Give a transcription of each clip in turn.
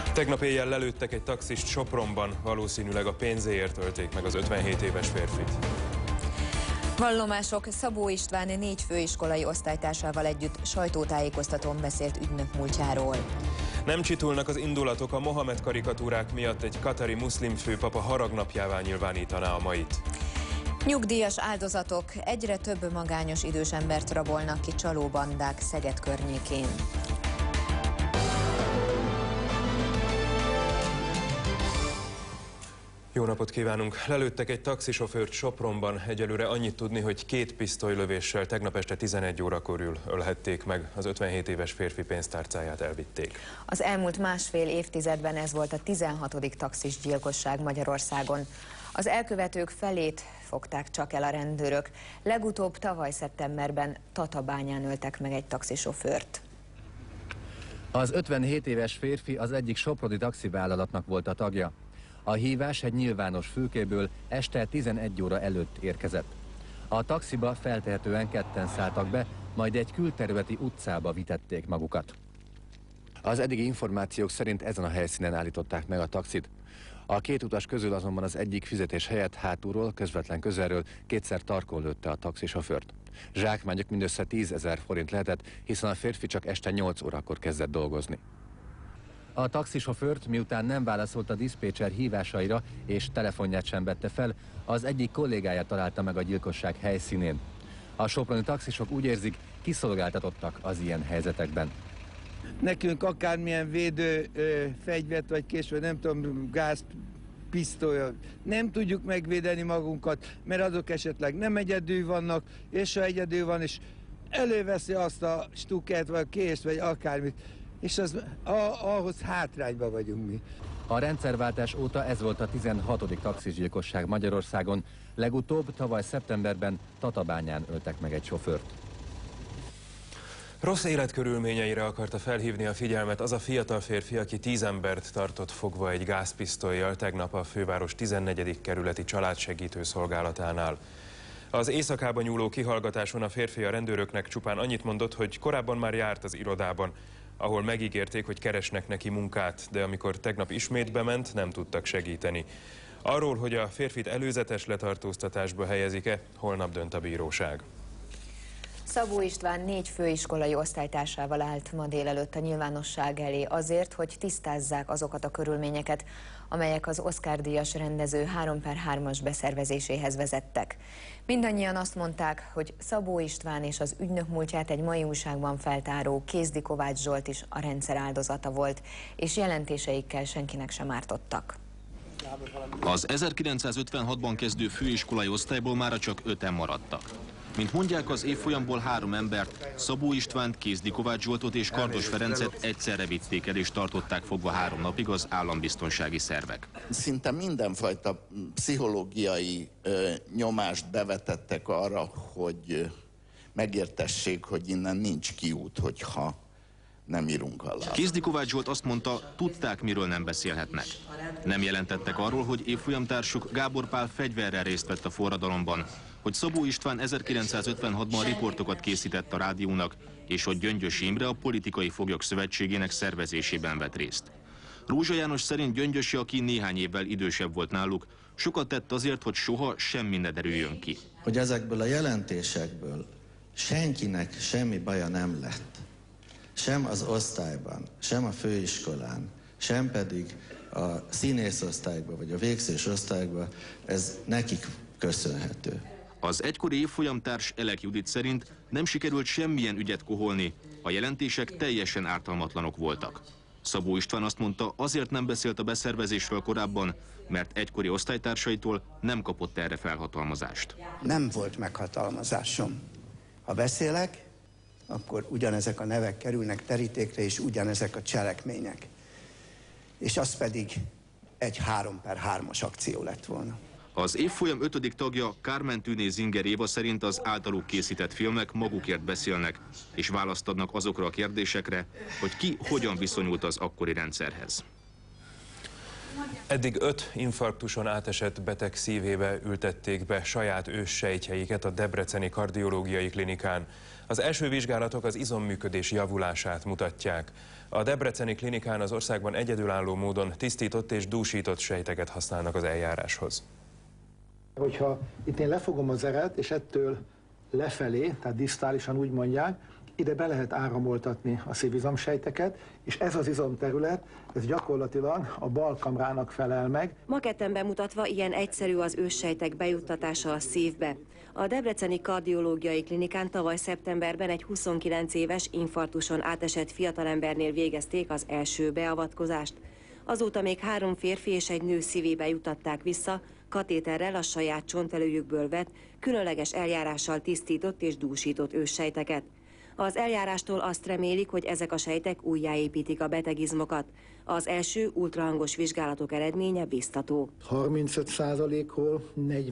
Tegnap éjjel lelőttek egy taxist Sopronban, valószínűleg a pénzéért ölték meg az 57 éves férfit. Vallomások. Szabó István 4 főiskolai osztálytársával együtt sajtótájékoztatón beszélt ügynök múltjáról. Nem csitulnak az indulatok, a Mohamed karikatúrák miatt egy katari muszlim főpapa haragnapjává nyilvánítaná a mait. Nyugdíjas áldozatok. Egyre több magányos idős embert rabolnak ki csalóbandák Szeged környékén. Jó napot kívánunk! Lelőttek egy taxisofőrt Sopronban. Egyelőre annyit tudni, hogy 2 pisztolylövéssel tegnap este 11 órakor ölhették meg. Az 57 éves férfi pénztárcáját elvitték. Az elmúlt másfél évtizedben ez volt a 16. taxis gyilkosság Magyarországon. Az elkövetők felét fogták csak el a rendőrök. Legutóbb tavaly szeptemberben Tatabányán öltek meg egy taxisofőrt. Az 57 éves férfi az egyik soproni taxivállalatnak volt a tagja. A hívás egy nyilvános fülkéből este 11 óra előtt érkezett. A taxiba feltehetően 2-en szálltak be, majd egy külterületi utcába vitették magukat. Az eddigi információk szerint ezen a helyszínen állították meg a taxit. A 2 utas közül azonban az egyik fizetés helyett hátulról, közvetlen közelről 2-szer tarkon lőtte a taxisofőrt. Zsákmányok mindössze 10 000 forint lehetett, hiszen a férfi csak este 8 órakor kezdett dolgozni. A taxisofőrt, miután nem válaszolt a diszpécser hívásaira és telefonját sem vette fel, az egyik kollégája találta meg a gyilkosság helyszínén. A soproni taxisok úgy érzik, kiszolgáltatottak az ilyen helyzetekben. Nekünk akármilyen védő fegyvert vagy kés, vagy nem tudom, gáz, pisztolyot, nem tudjuk megvédeni magunkat, mert azok esetleg nem egyedül vannak, és ha egyedül van, és előveszi azt a stuket, vagy kést, vagy akármit, és ahhoz hátrányban vagyunk mi. A rendszerváltás óta ez volt a 16. taxisgyilkosság Magyarországon. Legutóbb tavaly szeptemberben Tatabányán öltek meg egy sofőrt. Rossz életkörülményeire akarta felhívni a figyelmet az a fiatal férfi, aki 10 embert tartott fogva egy gázpisztollyal tegnap a főváros 14. kerületi családsegítő szolgálatánál. Az éjszakába nyúló kihallgatáson a férfi a rendőröknek csupán annyit mondott, hogy korábban már járt az irodában, ahol megígérték, hogy keresnek neki munkát, de amikor tegnap ismét bement, nem tudtak segíteni. Arról, hogy a férfit előzetes letartóztatásba helyezik-e, holnap dönt a bíróság. Szabó István 4 főiskolai osztálytársával állt ma délelőtt a nyilvánosság elé azért, hogy tisztázzák azokat a körülményeket, amelyek az Oscar-díjas rendező 3x3-as beszervezéséhez vezettek. Mindannyian azt mondták, hogy Szabó István és az ügynök múltját egy mai újságban feltáró Kézdi Kovács Zsolt is a rendszer áldozata volt, és jelentéseikkel senkinek sem ártottak. Az 1956-ban kezdő főiskolai osztályból mára csak 5-en maradtak. Mint mondják, az évfolyamból 3 embert, Szabó Istvánt, Kézdi Kovács Zsoltot és Kardos Ferencet egyszerre vitték el és tartották fogva 3 napig az állambiztonsági szervek. Szinte mindenfajta pszichológiai nyomást bevetettek arra, hogy megértessék, hogy innen nincs kiút, hogyha nem írunk alá. Kézdi Kovács Zsolt azt mondta, tudták, miről nem beszélhetnek. Nem jelentettek arról, hogy évfolyamtársuk Gábor Pál fegyverrel részt vett a forradalomban, hogy Szabó István 1956-ban riportokat készített a rádiónak, és hogy Gyöngyösi Imre a Politikai Foglyok Szövetségének szervezésében vett részt. Rózsa János szerint Gyöngyösi, aki néhány évvel idősebb volt náluk, sokat tett azért, hogy soha semmi ne derüljön ki. Hogy ezekből a jelentésekből senkinek semmi baja nem lett. Sem az osztályban, sem a főiskolán, sem pedig a színészosztályban, vagy a végzős osztályban, ez nekik köszönhető. Az egykori évfolyamtárs Elek Judit szerint nem sikerült semmilyen ügyet koholni, a jelentések teljesen ártalmatlanok voltak. Szabó István azt mondta, azért nem beszélt a beszervezésről korábban, mert egykori osztálytársaitól nem kapott erre felhatalmazást. Nem volt meghatalmazásom. Ha beszélek, akkor ugyanezek a nevek kerülnek terítékre, és ugyanezek a cselekmények. És az pedig egy 3x3-as akció lett volna. Az évfolyam 5. tagja Kármen Tűné Zinger Éva szerint az általuk készített filmek magukért beszélnek, és választ adnak azokra a kérdésekre, hogy ki hogyan viszonyult az akkori rendszerhez. Eddig 5 infarktuson átesett beteg szívébe ültették be saját őssejtjeiket a Debreceni Kardiológiai Klinikán. Az első vizsgálatok az izomműködés javulását mutatják. A Debreceni Klinikán az országban egyedülálló módon tisztított és dúsított sejteket használnak az eljáráshoz. Hogyha itt én lefogom az eret, és ettől lefelé, tehát disztálisan úgy mondják, ide be lehet áramoltatni a szívizomsejteket, és ez az izomterület, ez gyakorlatilag a balkamrának felel meg. Maketten bemutatva ilyen egyszerű az őssejtek bejuttatása a szívbe. A Debreceni Kardiológiai Klinikán tavaly szeptemberben egy 29 éves infarktuson átesett fiatalembernél végezték az első beavatkozást. Azóta még 3 férfi és egy nő szívébe juttatták vissza, katéterrel a saját csontelőjükből vett, különleges eljárással tisztított és dúsított őssejteket. Az eljárástól azt remélik, hogy ezek a sejtek újjáépítik a betegizmokat. Az első ultrahangos vizsgálatok eredménye biztató. 35%-ról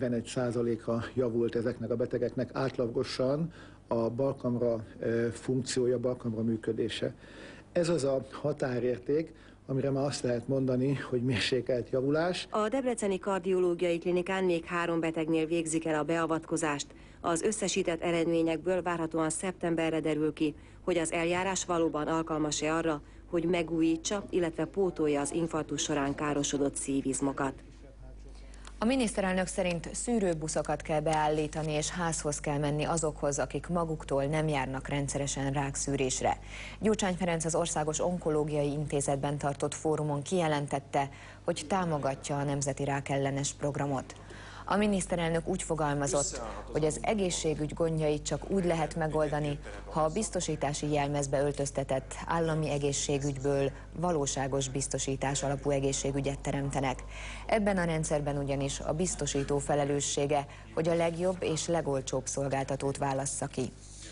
41%-a javult ezeknek a betegeknek átlagosan a balkamra funkciója, balkamra működése. Ez az a határérték, amire már azt lehet mondani, hogy mérsékelt javulás. A Debreceni Kardiológiai Klinikán még 3 betegnél végzik el a beavatkozást. Az összesített eredményekből várhatóan szeptemberre derül ki, hogy az eljárás valóban alkalmas-e arra, hogy megújítsa, illetve pótolja az infarktus során károsodott szívizmokat. A miniszterelnök szerint szűrőbuszokat kell beállítani, és házhoz kell menni azokhoz, akik maguktól nem járnak rendszeresen rákszűrésre. Gyurcsány Ferenc az Országos Onkológiai Intézetben tartott fórumon kijelentette, hogy támogatja a Nemzeti Rákellenes Programot. A miniszterelnök úgy fogalmazott, hogy az egészségügy gondjait csak úgy lehet megoldani, ha a biztosítási jelmezbe öltöztetett állami egészségügyből valóságos biztosítás alapú egészségügyet teremtenek. Ebben a rendszerben ugyanis a biztosító felelőssége, hogy a legjobb és legolcsóbb szolgáltatót válassza ki.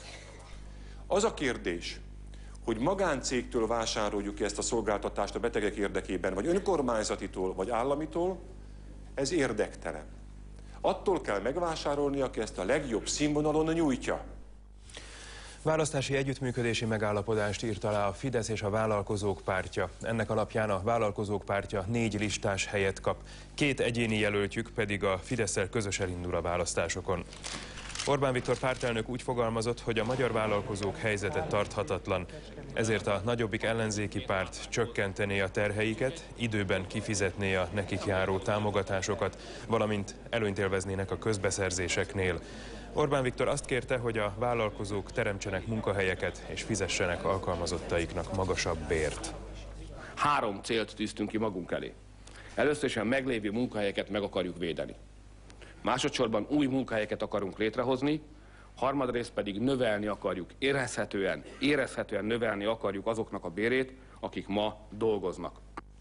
Az a kérdés, hogy magáncégtől vásároljuk ki ezt a szolgáltatást a betegek érdekében, vagy önkormányzatitól, vagy államitól, ez érdektelen. Attól kell megvásárolni, aki ezt a legjobb színvonalon nyújtja. Választási együttműködési megállapodást írt alá a Fidesz és a Vállalkozók Pártja. Ennek alapján a Vállalkozók Pártja 4 listás helyet kap, 2 egyéni jelöltjük pedig a Fidesszel közösen indul a választásokon. Orbán Viktor pártelnök úgy fogalmazott, hogy a magyar vállalkozók helyzete tarthatatlan. Ezért a Nagyobbik ellenzéki párt csökkentené a terheiket, időben kifizetné a nekik járó támogatásokat, valamint előnyt élveznének a közbeszerzéseknél. Orbán Viktor azt kérte, hogy a vállalkozók teremtsenek munkahelyeket és fizessenek alkalmazottaiknak magasabb bért. 3 célt tűztünk ki magunk elé. Először is a meglévő munkahelyeket meg akarjuk védeni. Másodszorban új munkahelyeket akarunk létrehozni, harmadrészt pedig növelni akarjuk, érezhetően növelni akarjuk azoknak a bérét, akik ma dolgoznak.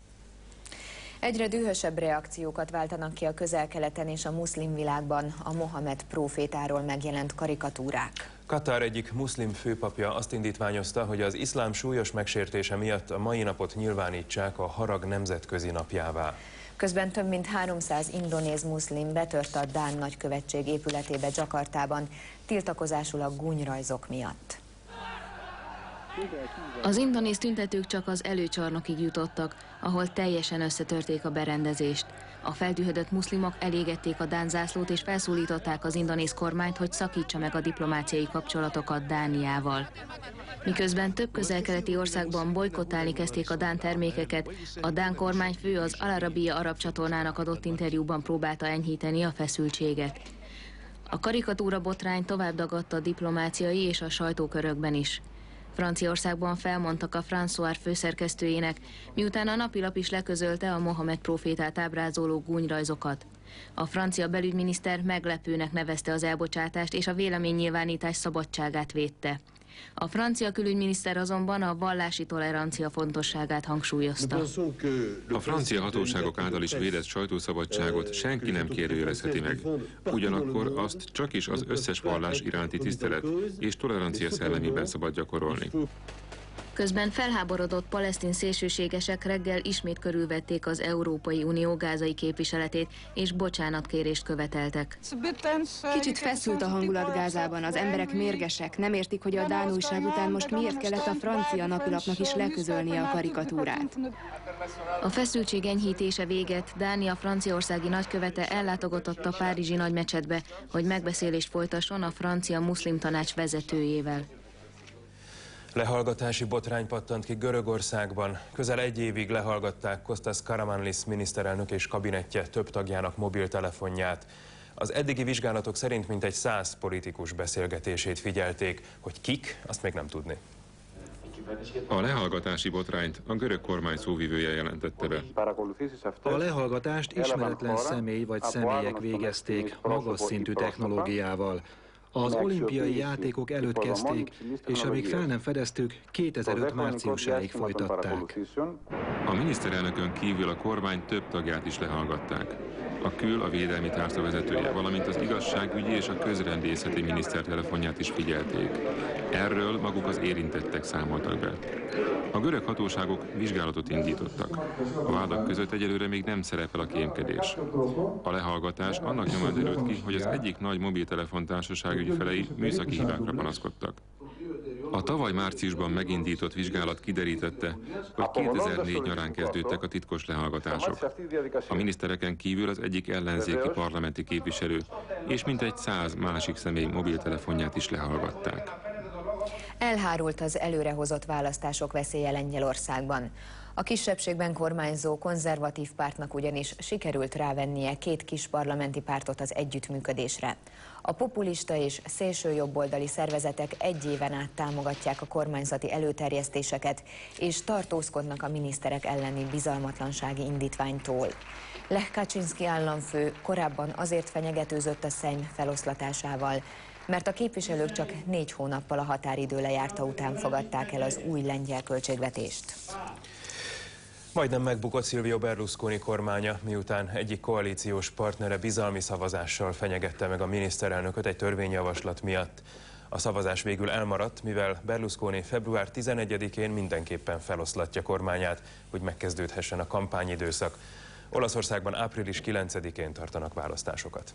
Egyre dühösebb reakciókat váltanak ki a Közel-Keleten és a muszlim világban a Mohamed prófétáról megjelent karikatúrák. Katar egyik muszlim főpapja azt indítványozta, hogy az iszlám súlyos megsértése miatt a mai napot nyilvánítsák a harag nemzetközi napjává. Közben több mint 300 indonéz muszlim betört a Dán nagykövetség épületébe Dzsakartában, tiltakozásul a gúnyrajzok miatt. Az indonéz tüntetők csak az előcsarnokig jutottak, ahol teljesen összetörték a berendezést. A feltűhödött muszlimok elégették a dán zászlót és felszólították az indonéz kormányt, hogy szakítsa meg a diplomáciai kapcsolatokat Dániával. Miközben több közel-keleti országban bojkottálni kezdték a dán termékeket, a dán kormányfő az Al Arabiya arab csatornának adott interjúban próbálta enyhíteni a feszültséget. A karikatúra botrány tovább dagadta a diplomáciai és a sajtókörökben is. Franciaországban felmondtak a François főszerkesztőjének, miután a napilap is leközölte a Mohamed prófétát ábrázoló gúnyrajzokat. A francia belügyminiszter meglepőnek nevezte az elbocsátást és a véleménynyilvánítás szabadságát védte. A francia külügyminiszter azonban a vallási tolerancia fontosságát hangsúlyozta. A francia hatóságok által is védett sajtószabadságot senki nem kérdőjelezheti meg. Ugyanakkor azt csak is az összes vallás iránti tisztelet és tolerancia szellemében szabad gyakorolni. Közben felháborodott palesztin szélsőségesek reggel ismét körülvették az Európai Unió gázai képviseletét, és bocsánatkérést követeltek. Kicsit feszült a hangulat Gázában, az emberek mérgesek, nem értik, hogy a dán újság után most miért kellett a francia napilapnak is leközölnie a karikatúrát. A feszültség enyhítése véget, Dánia franciaországi nagykövete ellátogatott a párizsi nagymecsetbe, hogy megbeszélést folytasson a francia muszlim tanács vezetőjével. Lehallgatási botrány pattant ki Görögországban. Közel egy évig lehallgatták Kostas Karamanlis miniszterelnök és kabinettje több tagjának mobiltelefonját. Az eddigi vizsgálatok szerint mintegy 100 politikus beszélgetését figyelték, hogy kik, azt még nem tudni. A lehallgatási botrányt a görög kormány szóvivője jelentette be. A lehallgatást ismeretlen személy vagy személyek végezték magas szintű technológiával. Az olimpiai játékok előtt kezdték, és amíg fel nem fedeztük, 2005 márciusáig folytatták. A miniszterelnökön kívül a kormány több tagját is lehallgatták. A a védelmi tárca vezetője, valamint az igazságügyi és a közrendészeti miniszter telefonját is figyelték. Erről maguk az érintettek számoltak be. A görög hatóságok vizsgálatot indítottak. A vádak között egyelőre még nem szerepel a kémkedés. A lehallgatás annak nyomán derült ki, hogy az egyik nagy mobiltelefontársaság ügyfelei műszaki hibákra panaszkodtak. A tavaly márciusban megindított vizsgálat kiderítette, hogy 2004 nyarán kezdődtek a titkos lehallgatások. A minisztereken kívül az egyik ellenzéki parlamenti képviselő és mintegy 100 másik személy mobiltelefonját is lehallgatták. Elhárult az előrehozott választások veszélye Lengyelországban. A kisebbségben kormányzó konzervatív pártnak ugyanis sikerült rávennie két kis parlamenti pártot az együttműködésre. A populista és szélsőjobboldali szervezetek egy éven át támogatják a kormányzati előterjesztéseket, és tartózkodnak a miniszterek elleni bizalmatlansági indítványtól. Lech Kaczynszki államfő korábban azért fenyegetőzött a Szejm feloszlatásával, mert a képviselők csak 4 hónappal a határidő lejárta után fogadták el az új lengyel költségvetést. Majdnem megbukott Silvio Berlusconi kormánya, miután egyik koalíciós partnere bizalmi szavazással fenyegette meg a miniszterelnököt egy törvényjavaslat miatt. A szavazás végül elmaradt, mivel Berlusconi február 11-én mindenképpen feloszlatja kormányát, hogy megkezdődhessen a kampányidőszak. Olaszországban április 9-én tartanak választásokat.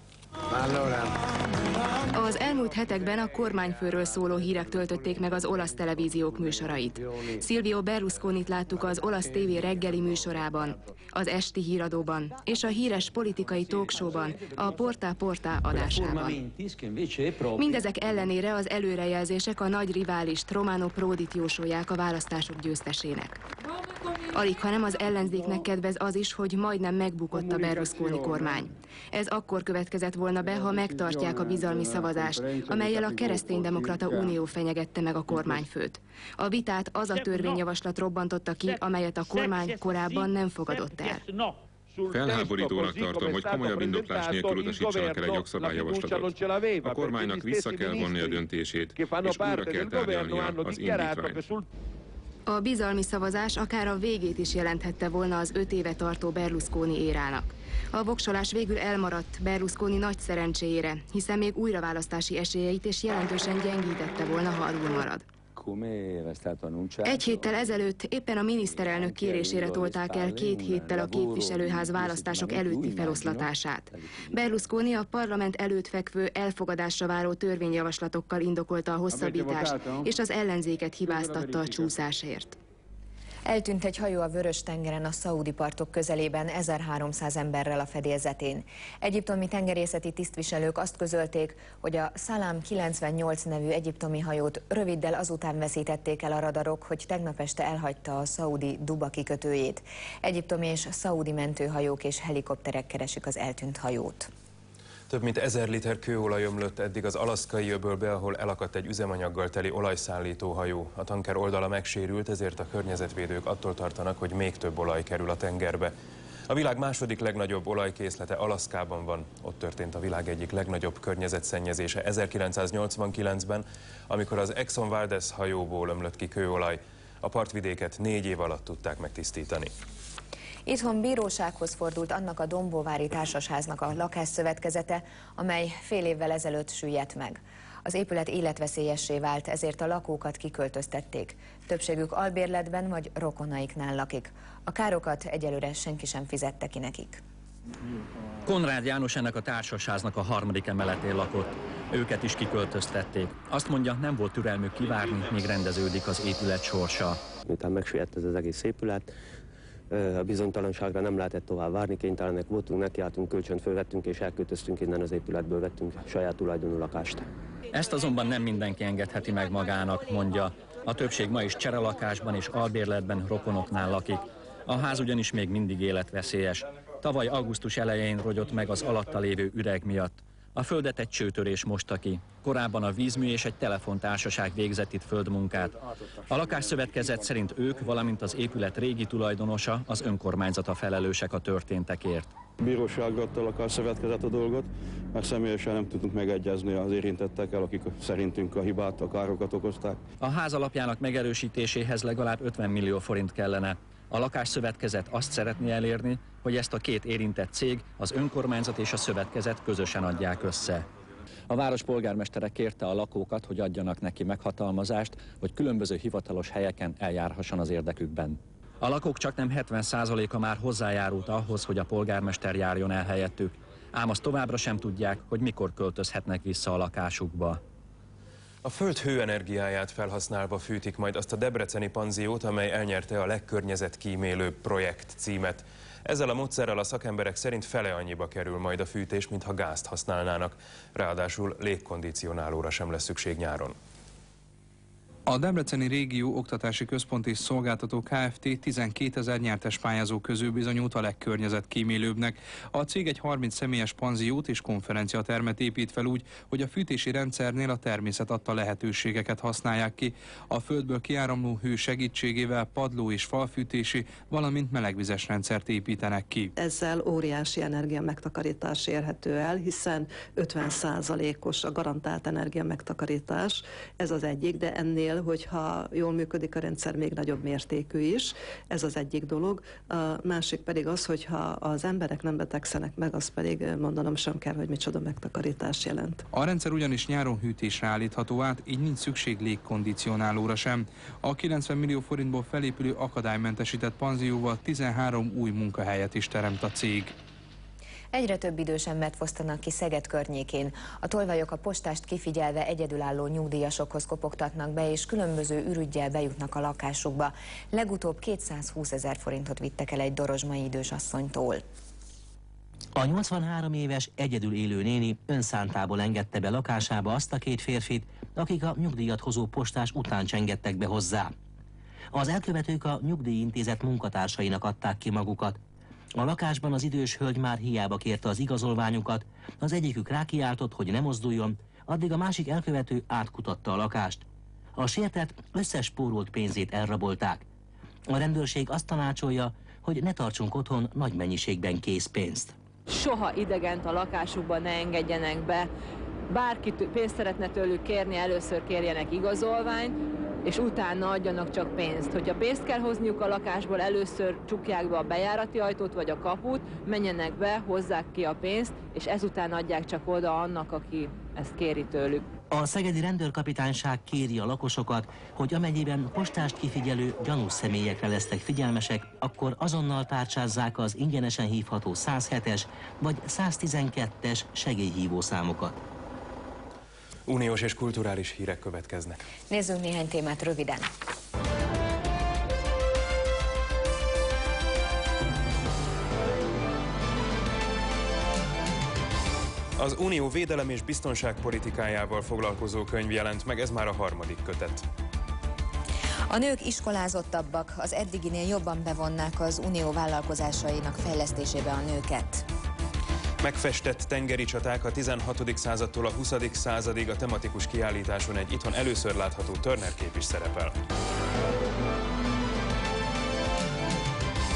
Az elmúlt hetekben a kormányfőről szóló hírek töltötték meg az olasz televíziók műsorait. Silvio Berlusconit láttuk az olasz tévé reggeli műsorában, az esti híradóban és a híres politikai talkshowban, a Porta Porta adásában. Mindezek ellenére az előrejelzések a nagy riválist, Romano Prodit jósolják a választások győztesének. Alighanem az ellenzéknek kedvez az is, hogy majdnem megbukott a Berlusconi kormány. Ez akkor következett volna be, ha megtartják a bizalmi szavazást, amellyel a Kereszténydemokrata Unió fenyegette meg a kormányfőt. A vitát az a törvényjavaslat robbantotta ki, amelyet a kormány korábban nem fogadott el. Felháborítónak tartom, hogy komolyabb indoklás nélkül utasítsanak el egy jogszabályjavaslatot. A kormánynak vissza kell vonni a döntését, és újra kell tárgyalnia az indítványt. A bizalmi szavazás akár a végét is jelenthette volna az 5 éve tartó Berlusconi érának. A voksolás végül elmaradt Berlusconi nagy szerencséjére, hiszen még újraválasztási esélyeit és jelentősen gyengítette volna, ha alul marad. Egy héttel ezelőtt éppen a miniszterelnök kérésére tolták el 2 héttel a képviselőház választások előtti feloszlatását. Berlusconi a parlament előtt fekvő elfogadásra váró törvényjavaslatokkal indokolta a hosszabbítást, és az ellenzéket hibáztatta a csúszásért. Eltűnt egy hajó a Vörös-tengeren a szaúdi partok közelében 1300 emberrel a fedélzetén. Egyiptomi tengerészeti tisztviselők azt közölték, hogy a Salam 98 nevű egyiptomi hajót röviddel azután veszítették el a radarok, hogy tegnap este elhagyta a szaúdi Duba kikötőjét. Egyiptomi és szaúdi mentőhajók és helikopterek keresik az eltűnt hajót. Több mint 1000 liter kőolaj ömlött eddig az alaszkai öbölbe, ahol elakadt egy üzemanyaggal teli olajszállító hajó. A tanker oldala megsérült, ezért a környezetvédők attól tartanak, hogy még több olaj kerül a tengerbe. A világ második legnagyobb olajkészlete Alaszkában van. Ott történt a világ egyik legnagyobb környezetszennyezése 1989-ben, amikor az Exxon Valdez hajóból ömlött ki kőolaj. A partvidéket 4 év alatt tudták megtisztítani. Itthon bírósághoz fordult annak a dombóvári társasháznak a lakásszövetkezete, amely fél évvel ezelőtt süllyedt meg. Az épület életveszélyessé vált, ezért a lakókat kiköltöztették. Többségük albérletben vagy rokonaiknál lakik. A károkat egyelőre senki sem fizette ki nekik. Konrád János ennek a társasháznak a 3. emeletén lakott. Őket is kiköltöztették. Azt mondja, nem volt türelmük kivárni, míg rendeződik az épület sorsa. Miután megsüllyedt ez az egész épület, a bizonytalanságra nem lehetett tovább várni, kénytelenek voltunk, nekiálltunk, kölcsönt fölvettünk és elköltöztünk innen az épületből, vettünk saját tulajdonú lakást. Ezt azonban nem mindenki engedheti meg magának, mondja. A többség ma is cserelakásban és albérletben rokonoknál lakik. A ház ugyanis még mindig életveszélyes. Tavaly augusztus elején rogyott meg az alatta lévő üreg miatt. A földet egy csőtörés mosta ki. Korábban a vízmű és egy telefontársaság végzett itt földmunkát. A lakásszövetkezet szerint ők, valamint az épület régi tulajdonosa, az önkormányzata felelősek a történtekért. Bíróságra adta a lakásszövetkezet a dolgot, mert személyesen nem tudunk megegyezni az érintettekkel, akik szerintünk a hibát, a károkat okozták. A ház alapjának megerősítéséhez legalább 50 millió forint kellene. A lakásszövetkezet azt szeretné elérni, hogy ezt a két érintett cég, az önkormányzat és a szövetkezet közösen adják össze. A város polgármestere kérte a lakókat, hogy adjanak neki meghatalmazást, hogy különböző hivatalos helyeken eljárhasson az érdekükben. A lakók csaknem 70%-a már hozzájárult ahhoz, hogy a polgármester járjon el helyettük, ám azt továbbra sem tudják, hogy mikor költözhetnek vissza a lakásukba. A föld hőenergiáját felhasználva fűtik majd azt a debreceni panziót, amely elnyerte a legkörnyezetkímélőbb projekt címet. Ezzel a módszerrel a szakemberek szerint fele annyiba kerül majd a fűtés, mintha gázt használnának. Ráadásul légkondicionálóra sem lesz szükség nyáron. A Debreceni Régió Oktatási Központ és Szolgáltató Kft. 12 000 nyertes pályázó közül bizonyult a legkörnyezetkímélőbbnek. A cég egy 30 személyes panziót és konferenciatermet épít fel úgy, hogy a fűtési rendszernél a természet adta lehetőségeket használják ki. A földből kiáramló hő segítségével padló- és falfűtési, valamint melegvizes rendszert építenek ki. Ezzel óriási energia megtakarítás érhető el, hiszen 50%-os a garantált energia megtakarítás. Ez az egyik, de ennél, hogyha jól működik a rendszer, még nagyobb mértékű is. Ez az egyik dolog. A másik pedig az, hogyha az emberek nem betegszenek meg, az pedig mondanom sem kell, hogy micsoda megtakarítás jelent. A rendszer ugyanis nyáron hűtésre állítható át, így nincs szükség légkondicionálóra sem. A 90 millió forintból felépülő akadálymentesített panzióval 13 új munkahelyet is teremt a cég. Egyre több idős embert fosztanak ki Szeged környékén. A tolvajok a postást kifigyelve egyedülálló nyugdíjasokhoz kopogtatnak be, és különböző ürüggyel bejutnak a lakásukba. Legutóbb 220 000 forintot vittek el egy dorozsmai idős asszonytól. A 83 éves egyedül élő néni önszántából engedte be lakásába azt a két férfit, akik a nyugdíjat hozó postás után csengettek be hozzá. Az elkövetők a nyugdíjintézet munkatársainak adták ki magukat. A lakásban az idős hölgy már hiába kérte az igazolványukat, az egyikük rákiáltott, hogy ne mozduljon, addig a másik elkövető átkutatta a lakást. A sértett összes spórolt pénzét elrabolták. A rendőrség azt tanácsolja, hogy ne tartsunk otthon nagy mennyiségben készpénzt. Soha idegent a lakásukban ne engedjenek be. Bárki pénzt szeretne tőlük kérni, először kérjenek igazolványt, és utána adjanak csak pénzt. Hogyha pénzt kell hozniuk a lakásból, először csukják be a bejárati ajtót vagy a kaput, menjenek be, hozzák ki a pénzt, és ezután adják csak oda annak, aki ezt kéri tőlük. A szegedi rendőrkapitányság kéri a lakosokat, hogy amennyiben postást kifigyelő gyanús személyekre lesznek figyelmesek, akkor azonnal tárcsázzák az ingyenesen hívható 107-es vagy 112-es segélyhívó számokat. Uniós és kulturális hírek következnek. Nézzünk néhány témát röviden. Az Unió védelem és biztonságpolitikájával foglalkozó könyv jelent meg, ez már a 3. kötet. A nők iskolázottabbak, az eddiginél jobban bevonnák az Unió vállalkozásainak fejlesztésébe a nőket. Megfestett tengeri csaták a 16. századtól a 20. századig, a tematikus kiállításon egy itthon először látható Turner kép is szerepel.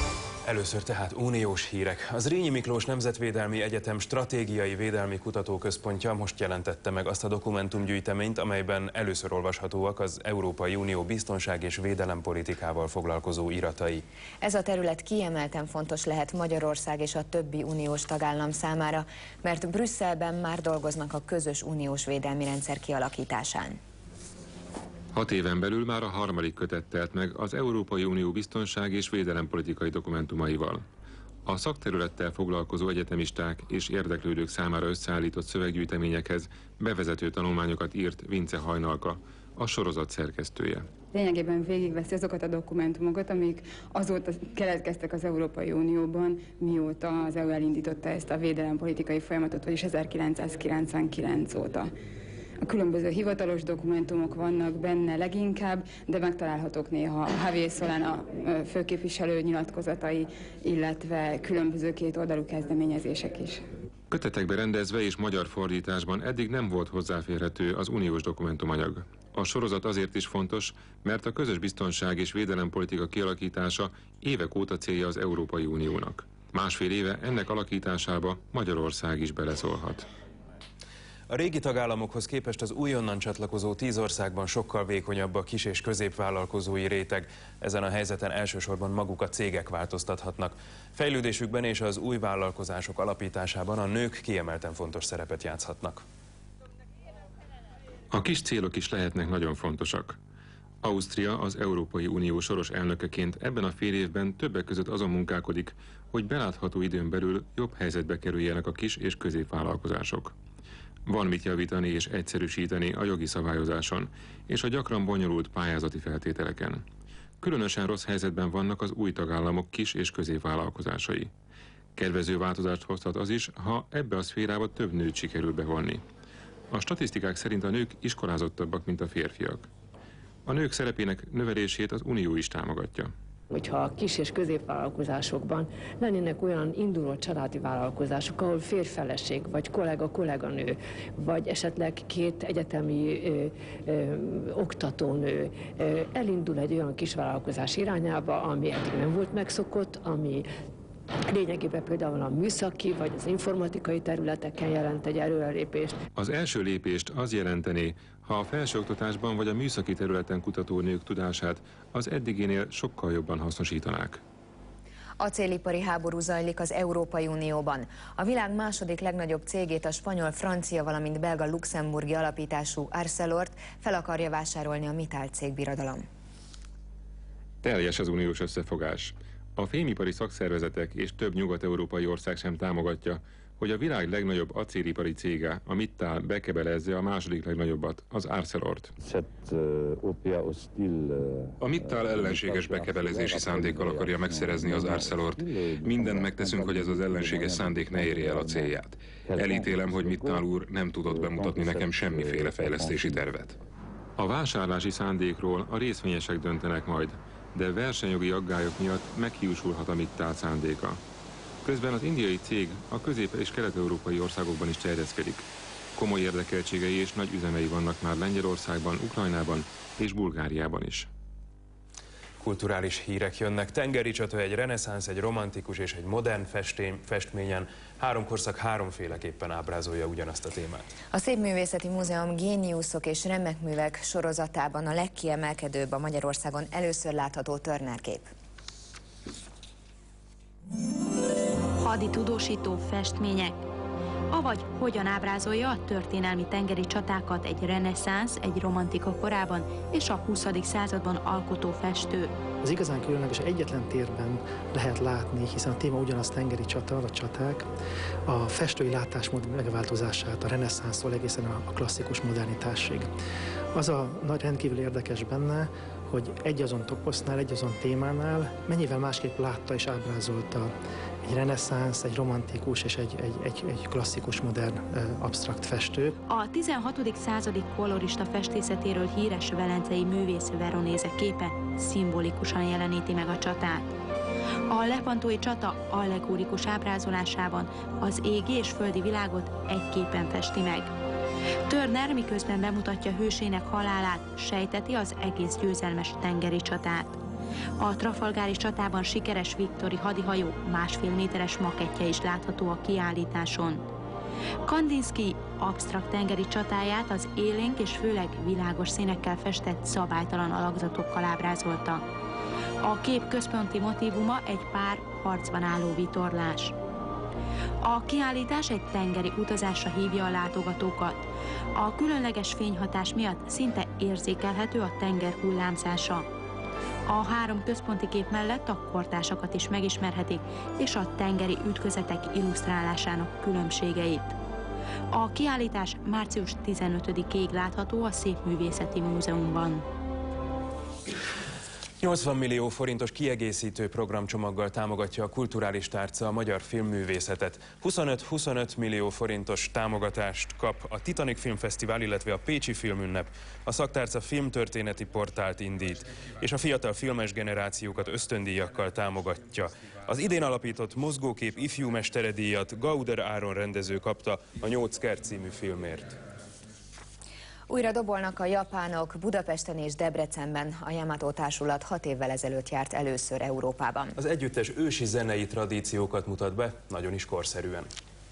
Először tehát uniós hírek. Az Zrínyi Miklós Nemzetvédelmi Egyetem Stratégiai Védelmi Kutatóközpontja most jelentette meg azt a dokumentumgyűjteményt, amelyben először olvashatóak az Európai Unió biztonság és védelempolitikával foglalkozó iratai. Ez a terület kiemelten fontos lehet Magyarország és a többi uniós tagállam számára, mert Brüsszelben már dolgoznak a közös uniós védelmi rendszer kialakításán. 6 éven belül már a harmadik kötet telt meg az Európai Unió biztonság és védelempolitikai dokumentumaival. A szakterülettel foglalkozó egyetemisták és érdeklődők számára összeállított szöveggyűjteményekhez bevezető tanulmányokat írt Vince Hajnalka, a sorozat szerkesztője. Lényegében végigveszi azokat a dokumentumokat, amik azóta keletkeztek az Európai Unióban, mióta az EU elindította ezt a védelempolitikai folyamatot, vagyis 1999 óta. A különböző hivatalos dokumentumok vannak benne leginkább, de megtalálhatók néha Javier Solana főképviselő nyilatkozatai, illetve különböző kétoldalú kezdeményezések is. Kötetekbe rendezve és magyar fordításban eddig nem volt hozzáférhető az uniós dokumentumanyag. A sorozat azért is fontos, mert a közös biztonság és védelempolitika kialakítása évek óta célja az Európai Uniónak. Másfél éve ennek alakításába Magyarország is beleszólhat. A régi tagállamokhoz képest az újonnan csatlakozó 10 országban sokkal vékonyabb a kis- és középvállalkozói réteg. Ezen a helyzeten elsősorban maguk a cégek változtathatnak. Fejlődésükben és az új vállalkozások alapításában a nők kiemelten fontos szerepet játszhatnak. A kis célok is lehetnek nagyon fontosak. Ausztria az Európai Unió soros elnökeként ebben a fél évben többek között azon munkálkodik, hogy belátható időn belül jobb helyzetbe kerüljenek a kis- és középvállalkozások. Van mit javítani és egyszerűsíteni a jogi szabályozáson és a gyakran bonyolult pályázati feltételeken. Különösen rossz helyzetben vannak az új tagállamok kis- és középvállalkozásai. Kedvező változást hozhat az is, ha ebbe a szférába több nőt sikerül bevonni. A statisztikák szerint a nők iskolázottabbak, mint a férfiak. A nők szerepének növelését az Unió is támogatja. Hogyha a kis- és középvállalkozásokban lennének olyan induló családi vállalkozások, ahol férjfeleség, vagy kollega-kolléganő, vagy esetleg 2 egyetemi oktatónő elindul egy olyan kisvállalkozás irányába, ami eddig nem volt megszokott, ami lényegében például a műszaki vagy az informatikai területeken jelent egy előrelépést. Az első lépést az jelentené, ha a felsőoktatásban vagy a műszaki területen kutató nők tudását az eddiginél sokkal jobban hasznosítanák. Acélipari háború zajlik az Európai Unióban. A világ második legnagyobb cégét, a spanyol-francia, valamint belga-luxemburgi alapítású Arcelort fel akarja vásárolni a Mittal cégbirodalom. Teljes az uniós összefogás. A fémipari szakszervezetek és több nyugat-európai ország sem támogatja, hogy a világ legnagyobb acélipari cége, a Mittal bekebelezze a második legnagyobbat, az Arcelort. A Mittal ellenséges bekebelezési szándékkal akarja megszerezni az Arcelort. Mindent megteszünk, hogy ez az ellenséges szándék ne érje el a célját. Elítélem, hogy Mittal úr nem tudott bemutatni nekem semmiféle fejlesztési tervet. A vásárlási szándékról a részvényesek döntenek majd, de versenyjogi aggályok miatt meghiúsulhat a Mittal szándéka. Közben az indiai cég a közép- és kelet-európai országokban is terjeszkedik. Komoly érdekeltségei és nagy üzemei vannak már Lengyelországban, Ukrajnában és Bulgáriában is. Kulturális hírek jönnek. Tengeri csata egy reneszánsz, egy romantikus és egy modern festményen 3 korszak 3-féleképpen ábrázolja ugyanazt a témát. A Szépművészeti Múzeum géniuszok és remekművek sorozatában a legkiemelkedőbb a Magyarországon először látható Turner kép. Hadi tudósító festmények, avagy hogyan ábrázolja a történelmi tengeri csatákat egy reneszánsz, egy romantika korában és a 20. században alkotó festő. Az igazán különleges egyetlen térben lehet látni, hiszen a téma ugyanaz, tengeri csata, vagy csaták, a festői látásmód megváltozását a reneszánsztól egészen a klasszikus modernitásig. Az a nagy rendkívül érdekes benne, hogy egyazon toposznál, egyazon témánál mennyivel másképp látta és ábrázolta egy reneszánsz, egy romantikus és egy klasszikus, modern, absztrakt festő. A 16. századi kolorista festészetéről híres velencei művész Veronéze képe szimbolikusan jeleníti meg a csatát. A lepantói csata allegórikus ábrázolásában az égi és földi világot egy képen festi meg. Turner miközben bemutatja hősének halálát, sejteti az egész győzelmes tengeri csatát. A trafalgári csatában sikeres viktori hadihajó 1,5 méteres makettje is látható a kiállításon. Kandinsky absztrakt tengeri csatáját az élénk és főleg világos színekkel festett szabálytalan alakzatokkal ábrázolta. A kép központi motívuma egy pár harcban álló vitorlás. A kiállítás egy tengeri utazásra hívja a látogatókat. A különleges fényhatás miatt szinte érzékelhető a tenger hullámzása. A 3 központi kép mellett a kortársakat is megismerhetik, és a tengeri ütközetek illusztrálásának különbségeit. A kiállítás március 15-ig látható a Szépművészeti Múzeumban. 80 millió forintos kiegészítő programcsomaggal támogatja a Kulturális Tárca a magyar filmművészetet. 25 millió forintos támogatást kap a Titanic Filmfesztivál, illetve a Pécsi Filmünnep. A szaktárca filmtörténeti portált indít, és a fiatal filmes generációkat ösztöndíjakkal támogatja. Az idén alapított Mozgókép ifjú mesteredíjat Gauder Áron rendező kapta a Nyóckert című filmért. Újra dobolnak a japánok Budapesten és Debrecenben. A Yamato társulat 6 évvel ezelőtt járt először Európában. Az együttes ősi zenei tradíciókat mutat be, nagyon is korszerűen.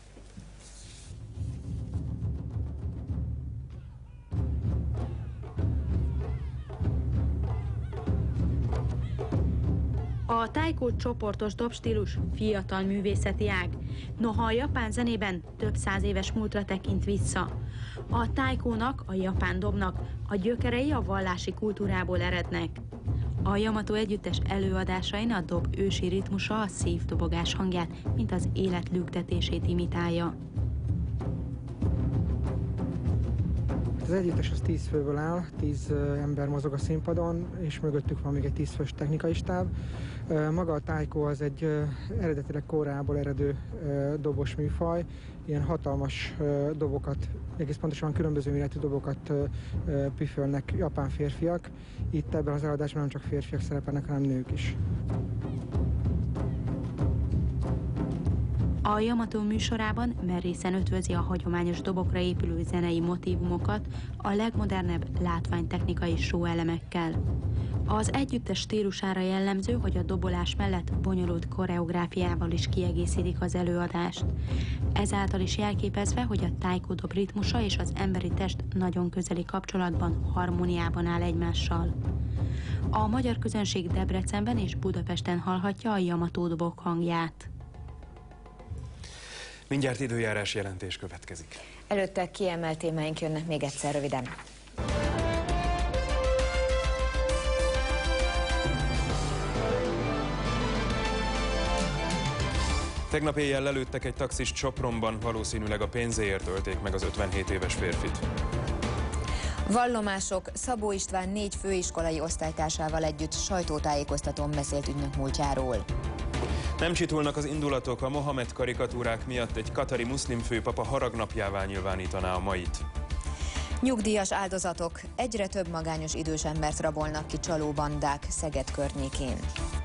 A taiko csoportos dobstílus fiatal művészeti ág, noha a japán zenében több 100 éves múltra tekint vissza. A taikónak, a japán dobnak a gyökerei a vallási kultúrából erednek. A Yamato együttes előadásain a dob ősi ritmusa a szívdobogás hangját, mint az élet lüktetését imitálja. Az együttes az 10 főből áll, 10 ember mozog a színpadon, és mögöttük van még egy 10 fős technikai stáb. Maga a taiko az egy eredetileg Koreából eredő dobos műfaj, ilyen hatalmas dobokat, egész pontosan különböző méretű dobokat püfölnek japán férfiak. Itt ebben az előadásban nem csak férfiak szerepelnek, hanem nők is. A Yamato műsorában merészen ötvözi a hagyományos dobokra épülő zenei motívumokat a legmodernebb látványtechnikai show elemekkel. Az együttes stílusára jellemző, hogy a dobolás mellett bonyolult koreográfiával is kiegészítik az előadást. Ezáltal is jelképezve, hogy a taiko dob ritmusa és az emberi test nagyon közeli kapcsolatban, harmóniában áll egymással. A magyar közönség Debrecenben és Budapesten hallhatja a Yamato dobok hangját. Mindjárt időjárás jelentés következik. Előtte kiemelt témáink jönnek még egyszer röviden. Tegnap éjjel lelőttek egy taxist Sopronban, valószínűleg a pénzéért ölték meg az 57 éves férfit. Vallomások. Szabó István 4 főiskolai osztálytársával együtt sajtótájékoztatón beszélt ügynök múltjáról. Nem csitulnak az indulatok, a Mohamed karikatúrák miatt egy katari muszlim főpapa haragnapjává nyilvánítaná a mait. Nyugdíjas áldozatok. Egyre több magányos idős embert rabolnak ki csalóbandák Szeged környékén.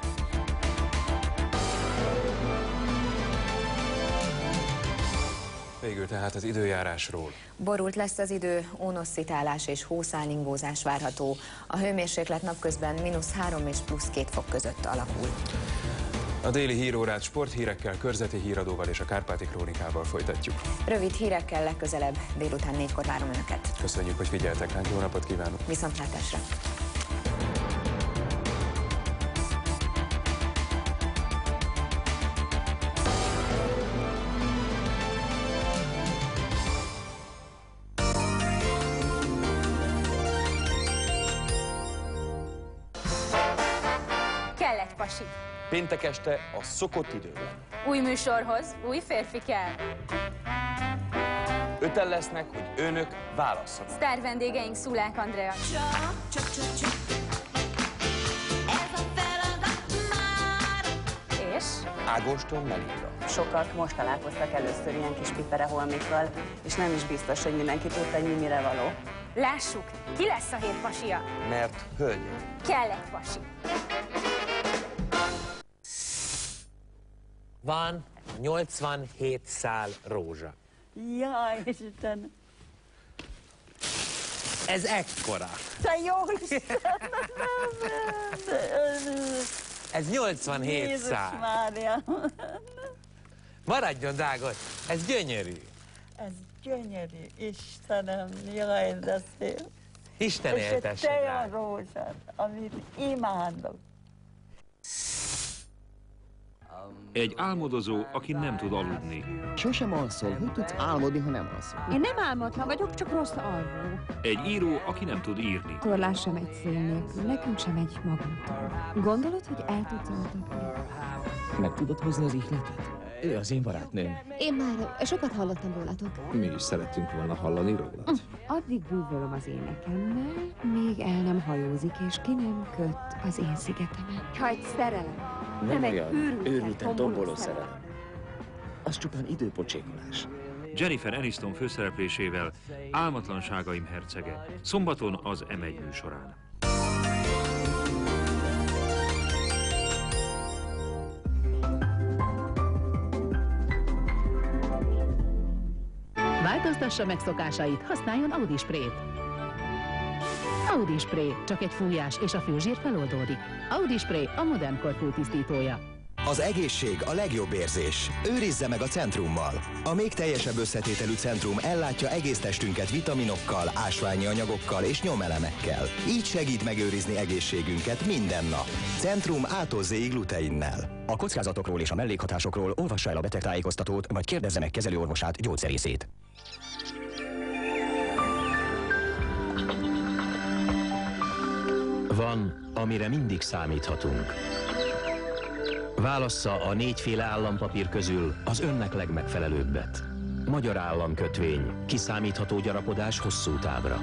Végül tehát az időjárásról. Borult lesz az idő, ónosszitálás és hószálingózás várható. A hőmérséklet napközben -3 és +2 fok között alakul. A déli hírórát sporthírekkel, körzeti híradóval és a Kárpáti Krónikával folytatjuk. Rövid hírekkel legközelebb délután 4-kor várom Önöket. Köszönjük, hogy figyeltek ránk, jó napot kívánok! Viszontlátásra! Kell egy pasi. Péntek este a szokott időben. Új műsorhoz új férfi kell. 5-en lesznek, hogy önök válasszanak. Sztár vendégeink Szulák Andrea. És? Ágoston Melinda. Sokak most találkoztak először ilyen kis pipereholmikkal, és nem is biztos, hogy mindenki tudta, hogy mi mire való. Lássuk, ki lesz a hét pasia? Mert hölgyek. Kell egy pasi. Van 87 szál rózsa. Jaj, Isten! Ez ekkora. Te jó Istenem! Ez 87 Jézus szál. Mária! Maradjon, drágod, ez gyönyörű. Ez gyönyörű, Istenem, jaj, de szép. Isten éltesse, És egy drága. tearózsad, amit imádok. Egy álmodozó, aki nem tud aludni. Sosem alszol. Hogy tudsz álmodni, ha nem alszol? Én nem álmodtam vagyok, csak rossz alvó. Egy író, aki nem tud írni. Torlás sem egy szél nélkül, nekünk sem egy magunktól. Gondolod, hogy el tudsz altatni? Meg tudod hozni az ihletet? Ő az én barátnőm. Én már sokat hallottam rólatok. Mi is szerettünk volna hallani rólad. Addig búvölöm az énekemmel, míg el nem hajózik, és ki nem köt az én szigetemen. Ha egy szerelem, nem egy őrülten tomboló szerelem. Az csupán időpocsékolás. Jennifer Aniston főszereplésével Álmatlanságaim hercege. Szombaton az M1 műsorán. Változtassa meg szokásait, használjon Audi Spray-t. Audi Spray, csak egy fújás és a főzsír feloldódik. Audi Spray a modern kor fútisztítója. Az egészség a legjobb érzés. Őrizze meg a Centrummal. A még teljesebb összetételű Centrum ellátja egész testünket vitaminokkal, ásványi anyagokkal és nyomelemekkel. Így segít megőrizni egészségünket minden nap. Centrum A-tól Z-ig gluteinnel. A kockázatokról és a mellékhatásokról olvassa el a betegtájékoztatót, vagy kérdezze meg kezelőorvosát, gyógyszerészét. Van, amire mindig számíthatunk. Válassza a 4 féle állampapír közül az önnek legmegfelelőbbet. Magyar államkötvény, kiszámítható gyarapodás hosszú távra.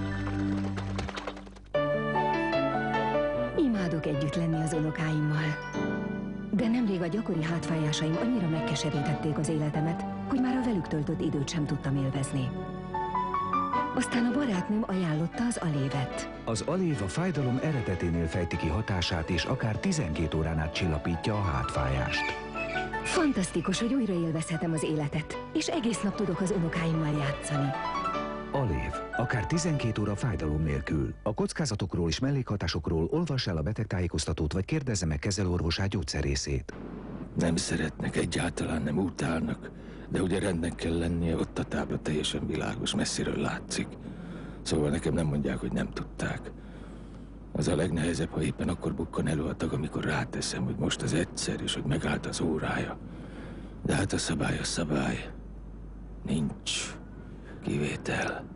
Imádok együtt lenni az unokáimmal. De nemrég a gyakori hátfájásaim annyira megkeserítették az életemet, hogy már a velük töltött időt sem tudtam élvezni. Aztán a barátnőm ajánlotta az Alévet. Az Alév a fájdalom eredeténél fejti ki hatását, és akár 12 órán át csillapítja a hátfájást. Fantasztikus, hogy újra élvezhetem az életet, és egész nap tudok az unokáimmal játszani. Alév, akár 12 óra fájdalom nélkül. A kockázatokról és mellékhatásokról olvass el a betegtájékoztatót, vagy kérdezze meg kezelőorvosát, gyógyszerészét. Nem szeretnek, egyáltalán nem utálnak, de ugye rendnek kell lennie, ott a tábla teljesen világos, messziről látszik. Szóval nekem nem mondják, hogy nem tudták. Az a legnehezebb, ha éppen akkor bukkan elő a tag, amikor ráteszem, hogy most az egyszer, és hogy megállt az órája. De hát a szabály a szabály. Nincs kivétel.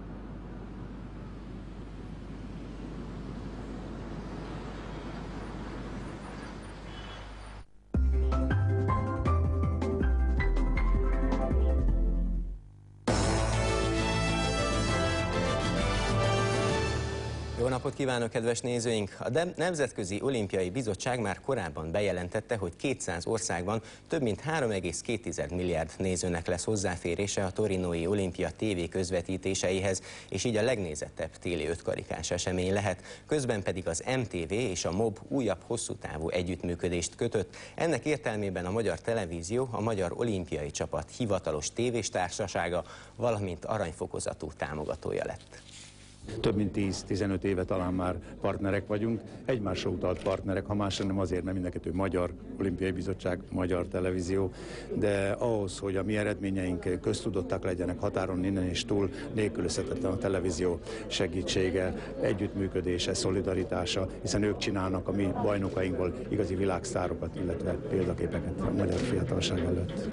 Jó napot kívánok, kedves nézőink! A Nemzetközi Olimpiai Bizottság már korábban bejelentette, hogy 200 országban több mint 3,2 milliárd nézőnek lesz hozzáférése a torinói olimpia TV közvetítéseihez, és így a legnézettebb téli ötkarikás esemény lehet. Közben pedig az MTV és a MOB újabb hosszútávú együttműködést kötött. Ennek értelmében a Magyar Televízió a Magyar Olimpiai Csapat hivatalos tévés társasága, valamint aranyfokozatú támogatója lett. Több mint 10-15 éve talán már partnerek vagyunk, egymásra utalt partnerek, ha másra nem azért, mert mindenkettő Magyar Olimpiai Bizottság, Magyar Televízió, de ahhoz, hogy a mi eredményeink köztudottak legyenek határon innen és túl, nélkülözhetetlen a televízió segítsége, együttműködése, szolidaritása, hiszen ők csinálnak a mi bajnokainkból igazi világsztárokat, illetve példaképeket a magyar fiatalság előtt.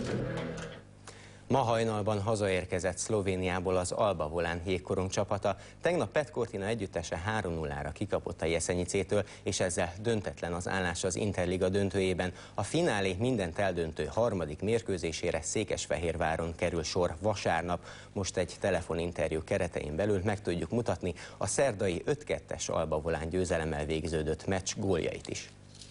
Ma hajnalban hazaérkezett Szlovéniából az Alba Volán jégkorong csapata. Tegnap Pet Cortina együttese 3-0-ra kikapott a Jeszenyicétől, és ezzel döntetlen az állás az Interliga döntőjében. A finálé mindent eldöntő harmadik mérkőzésére Székesfehérváron kerül sor vasárnap. Most egy telefoninterjú keretein belül meg tudjuk mutatni a szerdai 5-2-es Alba Volán győzelemmel végződött meccs góljait is.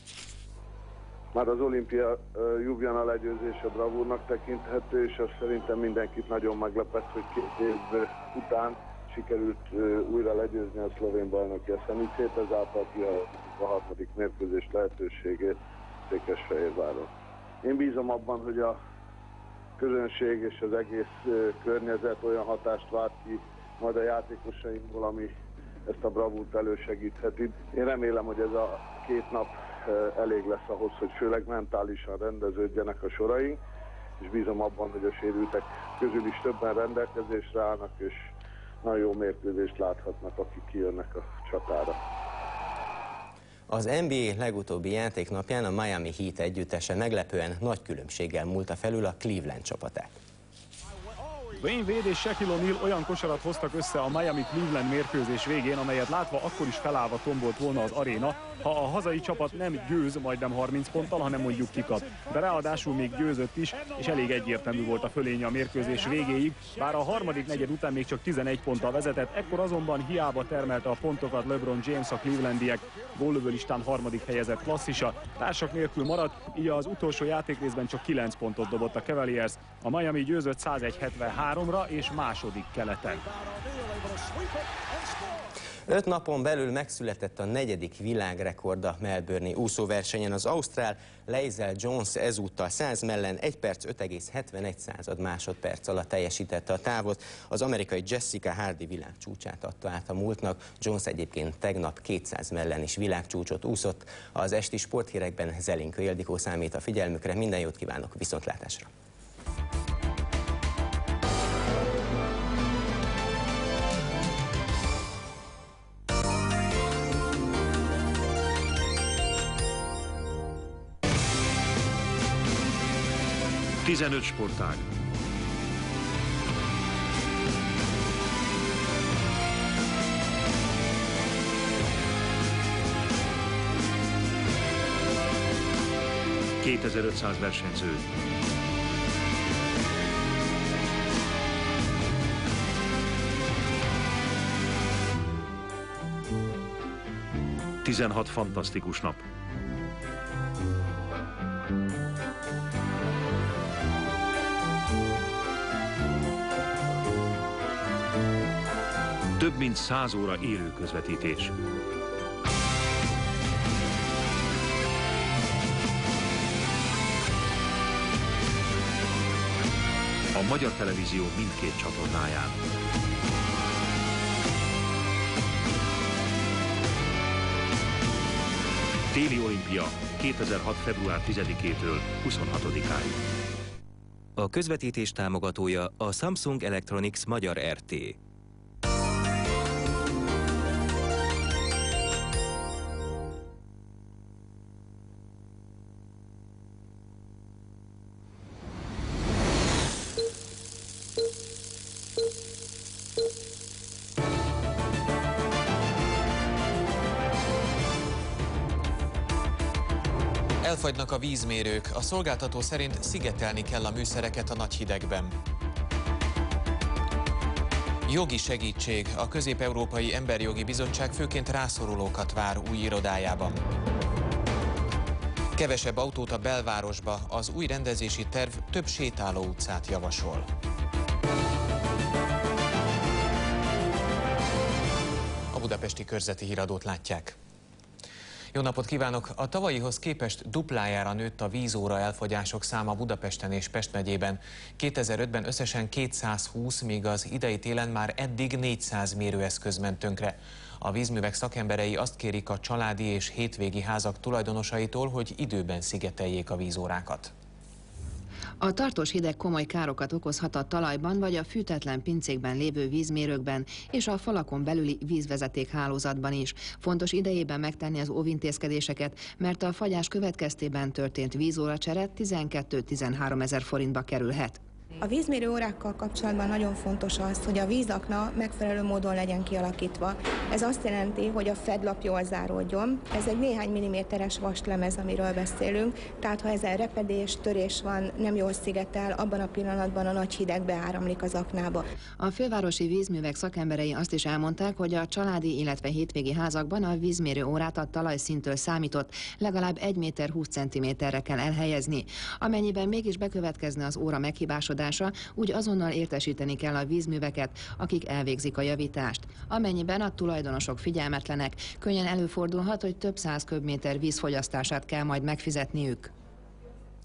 Már az olimpia Ljubljana legyőzése bravúrnak tekinthető, és az szerintem mindenkit nagyon meglepett, hogy 2 év után sikerült újra legyőzni a szlovén bajnok Jeszenicét, ezáltal a harmadik mérkőzés lehetőségét Székesfehérváron. Én bízom abban, hogy a közönség és az egész környezet olyan hatást vált ki majd a játékosainkból, ami ezt a bravúrt elősegítheti. Én remélem, hogy ez a 2 nap elég lesz ahhoz, hogy főleg mentálisan rendeződjenek a soraink, és bízom abban, hogy a sérültek közül is többen rendelkezésre állnak, és nagyon jó mérkőzést láthatnak, akik kijönnek a csatára. Az NBA legutóbbi játéknapján a Miami Heat együttese meglepően nagy különbséggel múlta felül a Cleveland csapatát. Dwayne Wade és Shaquille O'Neal olyan kosarat hoztak össze a Miami-Cleveland mérkőzés végén, amelyet látva akkor is felállva tombolt volna az aréna, ha a hazai csapat nem győz majdnem 30 ponttal, hanem mondjuk kikap. De ráadásul még győzött is, és elég egyértelmű volt a fölénye a mérkőzés végéig, bár a harmadik negyed után még csak 11 ponttal vezetett, ekkor azonban hiába termelte a pontokat LeBron James a clevelandiek, góllövőlistán harmadik helyezett klasszisa, társak nélkül maradt, így az utolsó játékrészben csak 9 pontot dobott a Cavaliers. A Miami győzött 101-73-ra és második keleten. 5 napon belül megszületett a 4. világrekord a melbourne-i úszóversenyen. Az ausztrál Leisel Jones ezúttal 100 mellen 1 perc 5,71 másodperc alatt teljesítette a távot. Az amerikai Jessica Hardy világcsúcsát adta át a múltnak. Jones egyébként tegnap 200 mellen is világcsúcsot úszott. Az esti sporthírekben Zelinkő Ildikó számít a figyelmükre. Minden jót kívánok, viszontlátásra! Tizenöt sportág. ...2500 versenyző. ...16 fantasztikus nap. Több mint 100 óra élő közvetítés. A Magyar Televízió mindkét csatornáján. Téli olimpia 2006. február 10-től 26-áig. A közvetítés támogatója a Samsung Electronics Magyar RT. Elfagynak a vízmérők, a szolgáltató szerint szigetelni kell a műszereket a nagy hidegben. Jogi segítség, a Közép-Európai Emberjogi Bizottság főként rászorulókat vár új irodájában. Kevesebb autót a belvárosba, az új rendezési terv több sétáló utcát javasol. A budapesti körzeti híradót látják. Jó napot kívánok! A tavalyihoz képest duplájára nőtt a vízóra elfogyások száma Budapesten és Pest megyében. 2005-ben összesen 220, míg az idei télen már eddig 400 mérőeszköz ment tönkre. A vízművek szakemberei azt kérik a családi és hétvégi házak tulajdonosaitól, hogy időben szigeteljék a vízórákat. A tartós hideg komoly károkat okozhat a talajban vagy a fűtetlen pincékben lévő vízmérőkben és a falakon belüli vízvezeték hálózatban is. Fontos idejében megtenni az óvintézkedéseket, mert a fagyás következtében történt vízóracsere 12-13 ezer forintba kerülhet. A vízmérő órákkal kapcsolatban nagyon fontos az, hogy a vízakna megfelelő módon legyen kialakítva. Ez azt jelenti, hogy a fedlap jól záródjon. Ez egy néhány milliméteres vaslemez, amiről beszélünk, tehát ha ezen repedés, törés van, nem jól szigetel, abban a pillanatban a nagy hideg beáramlik az aknába. A fővárosi vízművek szakemberei azt is elmondták, hogy a családi, illetve hétvégi házakban a vízmérő órát a talajszinttől számított legalább 1 méter 20 cm-re kell elhelyezni. Amennyiben mégis bekövetkezne az óra meghibásodása, úgy azonnal értesíteni kell a vízműveket, akik elvégzik a javítást. Amennyiben a tulajdonosok figyelmetlenek, könnyen előfordulhat, hogy több 100 köbméter vízfogyasztását kell majd megfizetniük.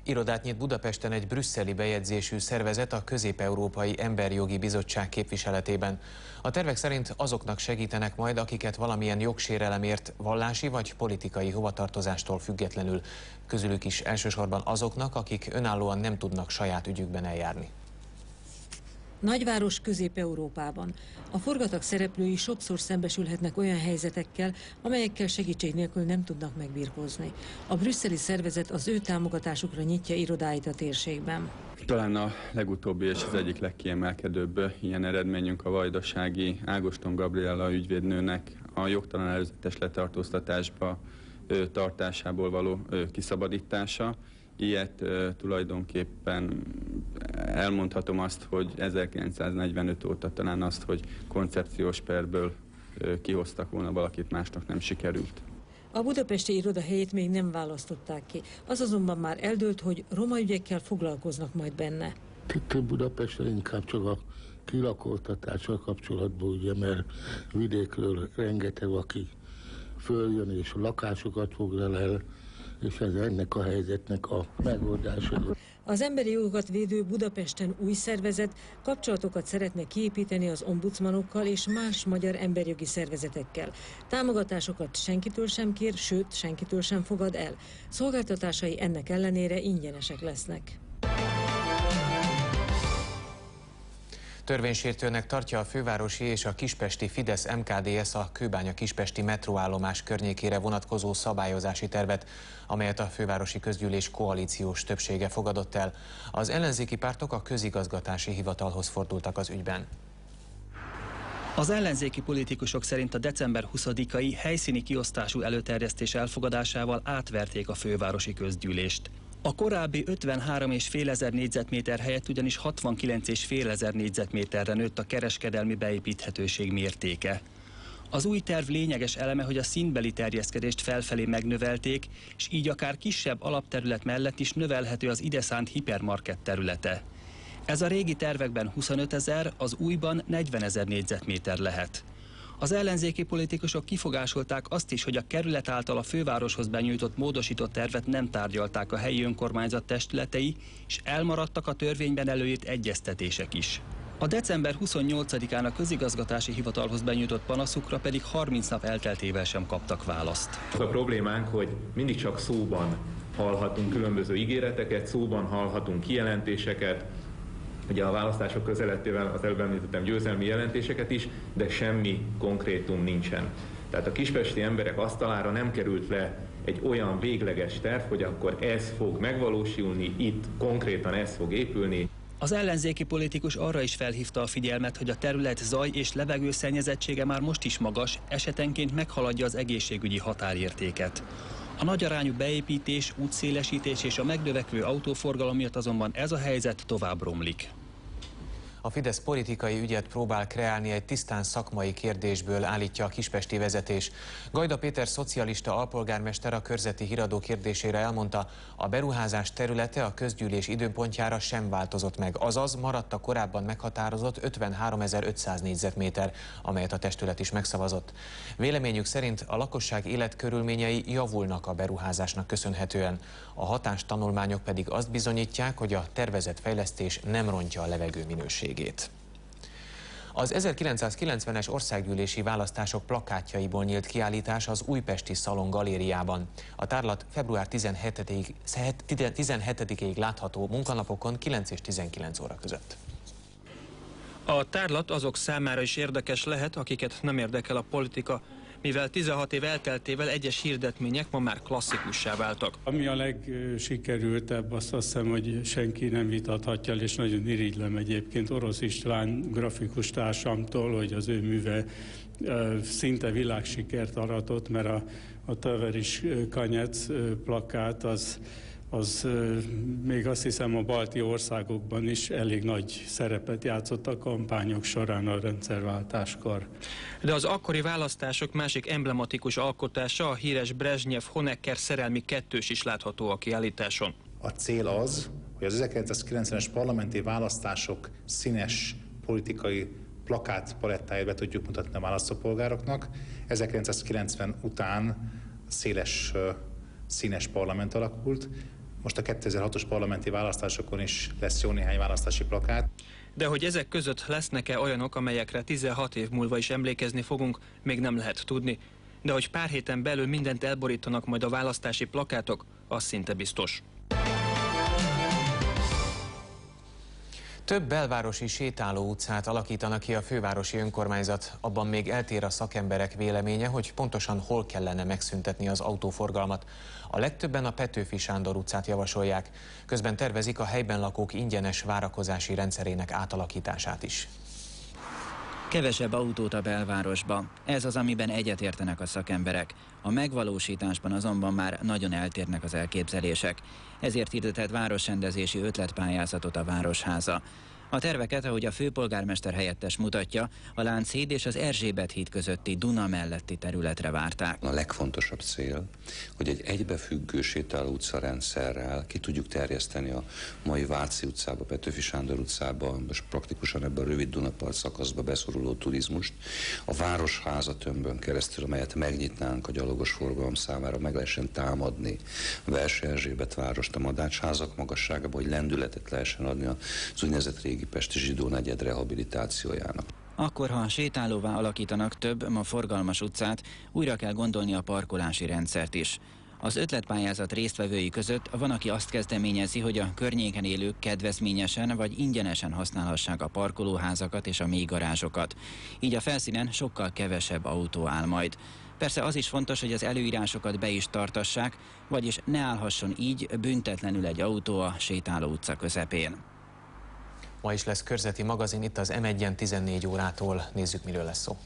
Irodát nyit Budapesten egy brüsszeli bejegyzésű szervezet a Közép-Európai Emberjogi Bizottság képviseletében. A tervek szerint azoknak segítenek majd, akiket valamilyen jogsérelemért vallási vagy politikai hovatartozástól függetlenül. Közülük is elsősorban azoknak, akik önállóan nem tudnak saját ügyükben eljárni. Nagyváros Közép-Európában. A forgatag szereplői sokszor szembesülhetnek olyan helyzetekkel, amelyekkel segítség nélkül nem tudnak megbirkózni. A brüsszeli szervezet az ő támogatásukra nyitja irodáit a térségben. Talán a legutóbbi és az egyik legkiemelkedőbb ilyen eredményünk a vajdasági Ágoston Gabriella ügyvédnőnek a jogtalan előzetes letartóztatásba tartásából való kiszabadítása. Ilyet tulajdonképpen elmondhatom azt, hogy 1945 óta talán azt, hogy koncepciós perből kihoztak volna valakit, másnak nem sikerült. A budapesti iroda helyét még nem választották ki. Az azonban már eldőlt, hogy roma ügyekkel foglalkoznak majd benne. Itt Budapesten inkább csak a kilakoltatással kapcsolatban, ugye, mert vidékről rengeteg, aki följön és lakásokat foglal el, és ez ennek a helyzetnek a megoldása. Az emberi jogokat védő Budapesten új szervezet kapcsolatokat szeretne kiépíteni az ombudsmanokkal és más magyar emberjogi szervezetekkel. Támogatásokat senkitől sem kér, sőt, senkitől sem fogad el. Szolgáltatásai ennek ellenére ingyenesek lesznek. Törvénysértőnek tartja a fővárosi és a kispesti Fidesz-MKDS a Kőbánya-Kispesti metróállomás környékére vonatkozó szabályozási tervet, amelyet a fővárosi közgyűlés koalíciós többsége fogadott el. Az ellenzéki pártok a közigazgatási hivatalhoz fordultak az ügyben. Az ellenzéki politikusok szerint a december 20-ai helyszíni kiosztású előterjesztés elfogadásával átverték a fővárosi közgyűlést. A korábbi 53,5 ezer négyzetméter helyett ugyanis 69,5 ezer négyzetméterre nőtt a kereskedelmi beépíthetőség mértéke. Az új terv lényeges eleme, hogy a szintbeli terjeszkedést felfelé megnövelték, és így akár kisebb alapterület mellett is növelhető az ide szánt hipermarket területe. Ez a régi tervekben 25 ezer, az újban 40 ezer négyzetméter lehet. Az ellenzéki politikusok kifogásolták azt is, hogy a kerület által a fővároshoz benyújtott módosított tervet nem tárgyalták a helyi önkormányzat testületei, és elmaradtak a törvényben előírt egyeztetések is. A december 28-án a közigazgatási hivatalhoz benyújtott panaszukra pedig 30 nap elteltével sem kaptak választ. A problémánk, hogy mindig csak szóban hallhatunk különböző ígéreteket, szóban hallhatunk kijelentéseket, ugye a választások közelettével az előbb említettem győzelmi jelentéseket is, de semmi konkrétum nincsen. Tehát a kispesti emberek asztalára nem került le egy olyan végleges terv, hogy akkor ez fog megvalósulni, itt konkrétan ez fog épülni. Az ellenzéki politikus arra is felhívta a figyelmet, hogy a terület zaj- és levegőszennyezettsége már most is magas, esetenként meghaladja az egészségügyi határértéket. A nagyarányú beépítés, útszélesítés és a megnövekvő autóforgalom miatt azonban ez a helyzet tovább romlik. A Fidesz politikai ügyet próbál kreálni egy tisztán szakmai kérdésből, állítja a kispesti vezetés. Gajda Péter szocialista alpolgármester a körzeti híradó kérdésére elmondta, a beruházás területe a közgyűlés időpontjára sem változott meg, azaz maradt a korábban meghatározott 53.500 négyzetméter, amelyet a testület is megszavazott. Véleményük szerint a lakosság életkörülményei javulnak a beruházásnak köszönhetően. A hatástanulmányok pedig azt bizonyítják, hogy a tervezett fejlesztés nem rontja a levegő minőségét. Az 1990-es országgyűlési választások plakátjaiból nyílt kiállítás az újpesti Szalon galériában. A tárlat február 17-ig látható munkanapokon 9 és 19 óra között. A tárlat azok számára is érdekes lehet, akiket nem érdekel a politika, mivel 16 év elteltével egyes hirdetmények ma már klasszikussá váltak. Ami a legsikerültebb, azt hiszem, hogy senki nem vitathatja, és nagyon irigylem egyébként Orosz István grafikus társamtól, hogy az ő műve szinte világsikert aratott, mert a Töveris Kanyec plakát az még azt hiszem a balti országokban is elég nagy szerepet játszott a kampányok során a rendszerváltáskor. De az akkori választások másik emblematikus alkotása, a híres Brezsnyev-Honecker szerelmi kettős is látható a kiállításon. A cél az, hogy az 1990-es parlamenti választások színes politikai plakátpalettáját be tudjuk mutatni a választópolgároknak. 1990 után széles színes parlament alakult, Most a 2006-os parlamenti választásokon is lesz jó néhány választási plakát. De hogy ezek között lesznek-e olyanok, amelyekre 16 év múlva is emlékezni fogunk, még nem lehet tudni. De hogy pár héten belül mindent elborítanak majd a választási plakátok, az szinte biztos. Több belvárosi sétáló utcát alakítanak ki a fővárosi önkormányzat. Abban még eltér a szakemberek véleménye, hogy pontosan hol kellene megszüntetni az autóforgalmat. A legtöbben a Petőfi Sándor utcát javasolják. Közben tervezik a helyben lakók ingyenes várakozási rendszerének átalakítását is. Kevesebb autót a belvárosba. Ez az, amiben egyetértenek a szakemberek. A megvalósításban azonban már nagyon eltérnek az elképzelések. Ezért hirdetett városrendezési ötletpályázatot a Városháza. A terveket, ahogy a főpolgármester helyettes mutatja, a Lánchíd és az Erzsébet híd közötti Duna melletti területre várták. A legfontosabb cél, hogy egy egybefüggő sétáló utcarendszerrel ki tudjuk terjeszteni a mai Váci utcába, Petőfi Sándor utcába, most praktikusan ebben a rövid Dunapart szakaszba beszoruló turizmust, a Városháza tömbön keresztül, amelyet megnyitnánk a gyalogos forgalom számára, meg lehessen támadni Versey Erzsébet várost a Madácsházak magasságába, hogy lendületet lehessen adni az úgynevezett régi pesti zsidó negyed rehabilitációjának. Akkor, ha sétálóvá alakítanak több, ma forgalmas utcát, újra kell gondolni a parkolási rendszert is. Az ötletpályázat résztvevői között van, aki azt kezdeményezi, hogy a környéken élők kedvezményesen vagy ingyenesen használhassák a parkolóházakat és a mélygarázsokat. Így a felszínen sokkal kevesebb autó áll majd. Persze az is fontos, hogy az előírásokat be is tartassák, vagyis ne állhasson így büntetlenül egy autó a sétáló utca közepén. Ma is lesz körzeti magazin itt az M1-en 14 órától. Nézzük, miről lesz szó.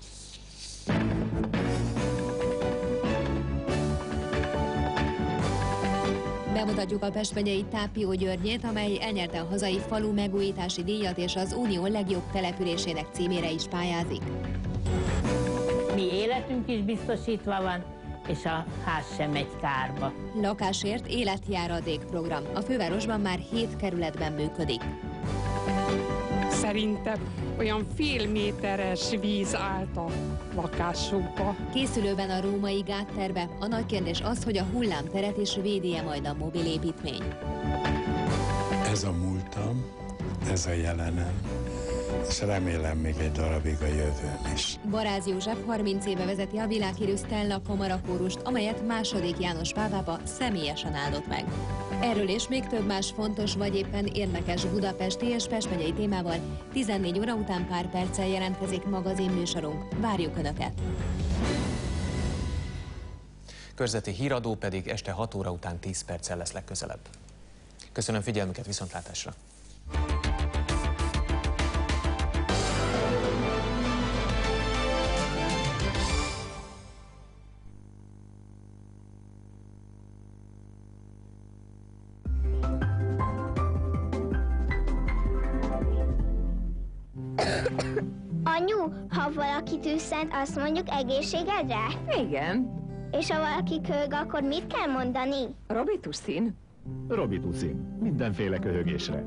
Bemutatjuk a Pest megyei Tápió Györgyét, amely elnyerte a hazai falu megújítási díjat, és az Unió legjobb településének címére is pályázik. Mi életünk is biztosítva van, és a ház sem megy kárba. Lakásért életjáradékprogram. A fővárosban már 7 kerületben működik. Szerintem olyan fél méteres víz állt a lakásukba. Készülőben a római gátterve. A nagy kérdés az, hogy a hullámteret is védi-e majd a mobilépítmény. Ez a múltam, ez a jelenem, és remélem még egy darabig a jövőm is. Baráz József 30 éve vezeti a világhírű Stella kamarakórust, amelyet II. János Pál pápa személyesen áldott meg. Erről és még több más fontos vagy éppen érdekes budapesti és Pest megyei témával 14 óra után pár perccel jelentkezik magazinműsorunk. Várjuk Önöket! Körzeti híradó pedig este 6 óra után 10 perccel lesz legközelebb. Köszönöm figyelmüket, viszontlátásra! Anyu, ha valaki tűzszent, azt mondjuk egészségedre? Igen. És ha valaki köhög, akkor mit kell mondani? Robitussin. Robitussin. Mindenféle köhögésre.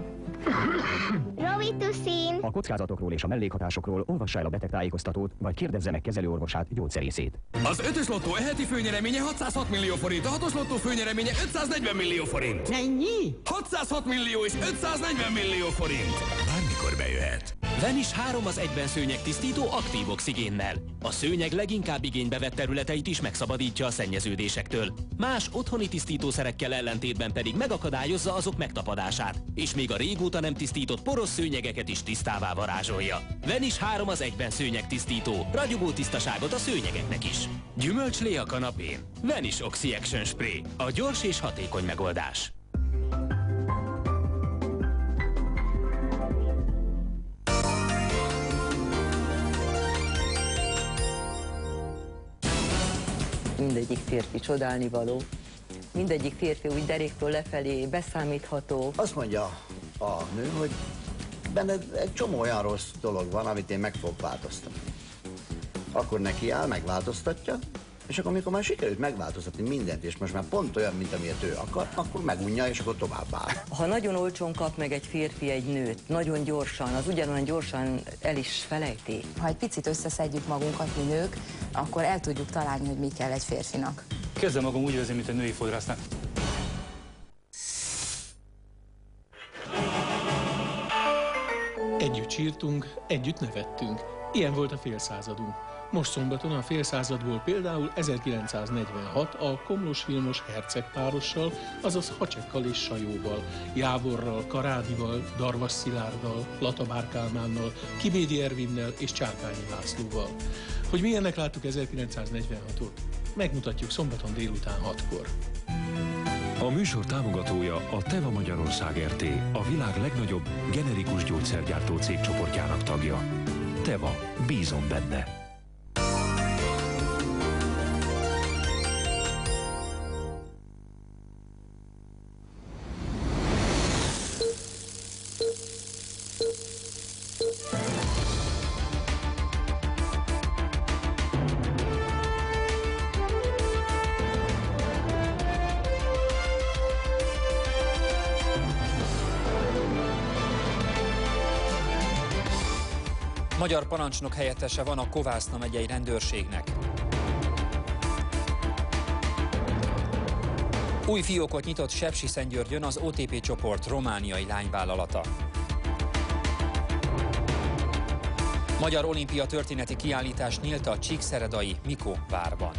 Robitussin. A kockázatokról és a mellékhatásokról olvassa el a betegtájékoztatót, vagy kérdezze meg kezelőorvosát, gyógyszerészét. Az 5-ös lottó heti főnyereménye 606 millió forint, a 6-os lottó főnyereménye 540 millió forint. Mennyi? 606 millió és 540 millió forint. Bármikor bejöhet. Venis 3 az egyben szőnyegtisztító aktív oxigénnel. A szőnyeg leginkább igénybe vett területeit is megszabadítja a szennyeződésektől. Más otthoni tisztítószerekkel ellentétben pedig megakadályozza azok megtapadását, és még a régóta nem tisztított poros szőnyegeket is tisztává varázsolja. Venis 3 az egyben szőnyegtisztító, ragyogó tisztaságot a szőnyegeknek is. Gyümölcslé a kanapén. Venis Oxy Action Spray. A gyors és hatékony megoldás. Mindegyik férfi csodálnivaló, mindegyik férfi úgy derékről lefelé beszámítható. Azt mondja a nő, hogy benned egy csomó olyan rossz dolog van, amit én meg fogok változtatni. Akkor neki áll, megváltoztatja, és akkor amikor már sikerült megváltoztatni mindent, és most már pont olyan, mint amilyet ő akar, akkor megunja, és akkor tovább áll. Ha nagyon olcsón kap meg egy férfi egy nőt, nagyon gyorsan, az ugyanolyan gyorsan el is felejti. Ha egy picit összeszedjük magunkat, mi nők, akkor el tudjuk találni, hogy mi kell egy férfinak. Kezdem magam úgy érezni, mint egy női fodrásznak. sírtunk, együtt nevettünk. Ilyen volt a félszázadunk. Most szombaton a félszázadból például 1946 a Komlós Vilmos hercegpárossal, azaz Hacsekkal és Sajóval, Jávorral, Karádival, Darvas Szilárddal, Latabár Kálmánnal, Kibédi Ervinnel és Csákányi Lászlóval. Hogy milyennek láttuk 1946-ot, megmutatjuk szombaton délután 6-kor. A műsor támogatója a Teva Magyarország Rt., a világ legnagyobb generikus gyógyszergyártó cégcsoportjának tagja. Teva, bízom benne! Magyar parancsnok helyettese van a Kovászna megyei rendőrségnek. Új fiókot nyitott Sepsiszentgyörgyön az OTP csoport romániai lányvállalata. Magyar olimpia történeti kiállítás nyílt a csíkszeredai Mikó várban.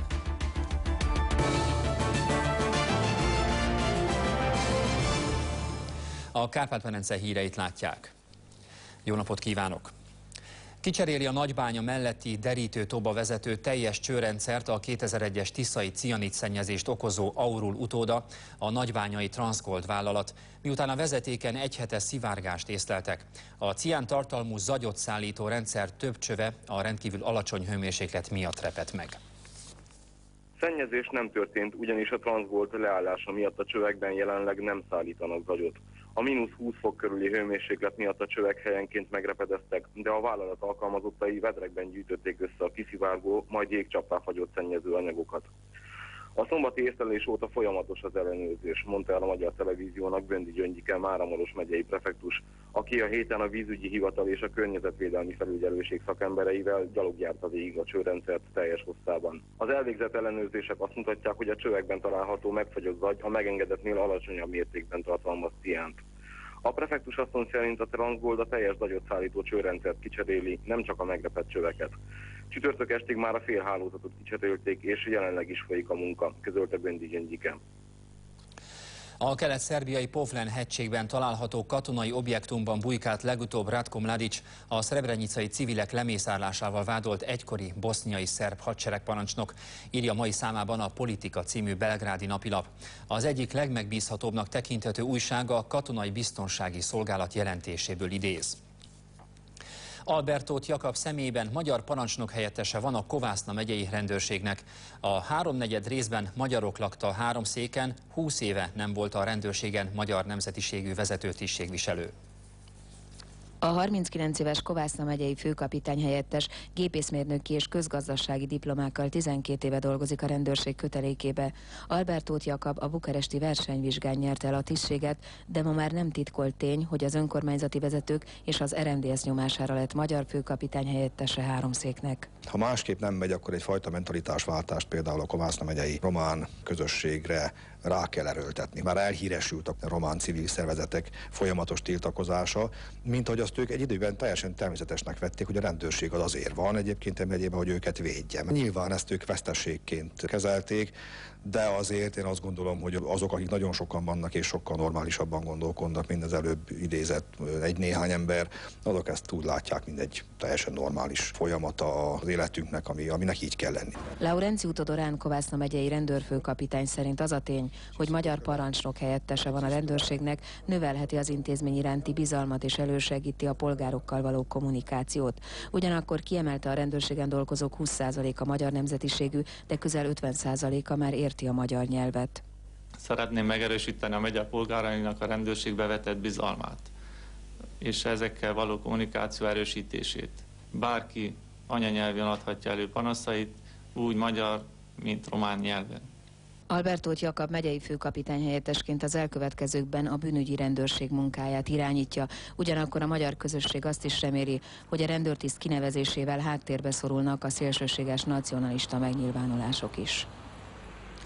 A Kárpát-medence híreit látják. Jó napot kívánok! Kicseréli a Nagybánya melletti derítőtóba vezető teljes csőrendszert a 2001-es tiszai cianid szennyezést okozó Aurul utóda, a nagybányai Transgold vállalat, miután a vezetéken egyhetes szivárgást észleltek. A cián tartalmú zagyot szállító rendszer több csöve a rendkívül alacsony hőmérséklet miatt repett meg. Szennyezés nem történt, ugyanis a Transgold leállása miatt a csövekben jelenleg nem szállítanak zagyot. A -20 fok körüli hőmérséklet miatt a csövek helyenként megrepedeztek, de a vállalat alkalmazottai vedrekben gyűjtötték össze a kiszivárgó, majd jégcsappá fagyott szennyező anyagokat. A szombati észlelés óta folyamatos az ellenőrzés, mondta el a Magyar Televíziónak Böndi Gyöngyike Máramaros megyei prefektus, aki a héten a vízügyi hivatal és a környezetvédelmi felügyelőség szakembereivel gyalogjárta végig a csőrendszert teljes hosszában. Az elvégzett ellenőrzések azt mutatják, hogy a csövekben található megfagyott zagy a megengedetnél alacsonyabb mértékben tartalmaz ciánt. A prefektus asszony szerint a Transgold a teljes zagyot szállító csőrendszert kicseréli, nem csak a megrepett csöveket. Csütörtök estig már a félhálózatot kicserélték, és jelenleg is folyik a munka, közölte Böndi Gyöngyike. A kelet-szerbiai Povlen hegységben található katonai objektumban bujkált legutóbb Ratko Mladic, a szrebrenicai civilek lemészárlásával vádolt egykori boszniai szerb hadseregparancsnok, írja mai számában a Politika című belgrádi napilap. Az egyik legmegbízhatóbbnak tekinthető újság a Katonai Biztonsági Szolgálat jelentéséből idéz. Albert Tóth Jakab személyében magyar parancsnok helyettese van a Kovászna megyei rendőrségnek. A háromnegyed részben magyarok lakta a 3 széken, 20 éve nem volt a rendőrségen magyar nemzetiségű vezetőtisztségviselő. A 39 éves Kovászna megyei főkapitány helyettes gépészmérnöki és közgazdasági diplomákkal 12 éve dolgozik a rendőrség kötelékébe. Albert Tóth Jakab a bukaresti versenyvizsgán nyerte el a tisztséget, de ma már nem titkolt tény, hogy az önkormányzati vezetők és az RMDSZ nyomására lett magyar főkapitány helyettese 3 széknek. Ha másképp nem megy, akkor egyfajta mentalitásváltást például a Kovászna megyei román közösségre rá kell erőltetni. Már elhíresült a román civil szervezetek folyamatos tiltakozása, mint hogy azt ők egy időben teljesen természetesnek vették, hogy a rendőrség az azért van egyébként a megyében, hogy őket védje. Nyilván ezt ők veszteségként kezelték, de azért én azt gondolom, hogy azok, akik nagyon sokan vannak és sokkal normálisabban gondolkodnak, mint az előbb idézett egy-néhány ember, azok ezt úgy látják, mint egy teljesen normális folyamata az életünknek, aminek így kell lenni. Laurențiu Todorán Kovászna megyei rendőrfőkapitány szerint az a tény, hogy magyar parancsnok helyettese van a rendőrségnek, növelheti az intézmény iránti bizalmat és elősegíti a polgárokkal való kommunikációt. Ugyanakkor kiemelte, a rendőrségen dolgozók 20%-a magyar nemzetiségű, de közel 50%-a már érti a magyar nyelvet. Szeretném megerősíteni a megye polgárainak a rendőrségbe vetett bizalmát, és ezekkel való kommunikáció erősítését. Bárki anyanyelvén adhatja elő panaszait, úgy magyar, mint román nyelven. Albert Tóth Jakab megyei főkapitány helyettesként az elkövetkezőkben a bűnügyi rendőrség munkáját irányítja. Ugyanakkor a magyar közösség azt is reméli, hogy a rendőrtiszt kinevezésével háttérbe szorulnak a szélsőséges nacionalista megnyilvánulások is.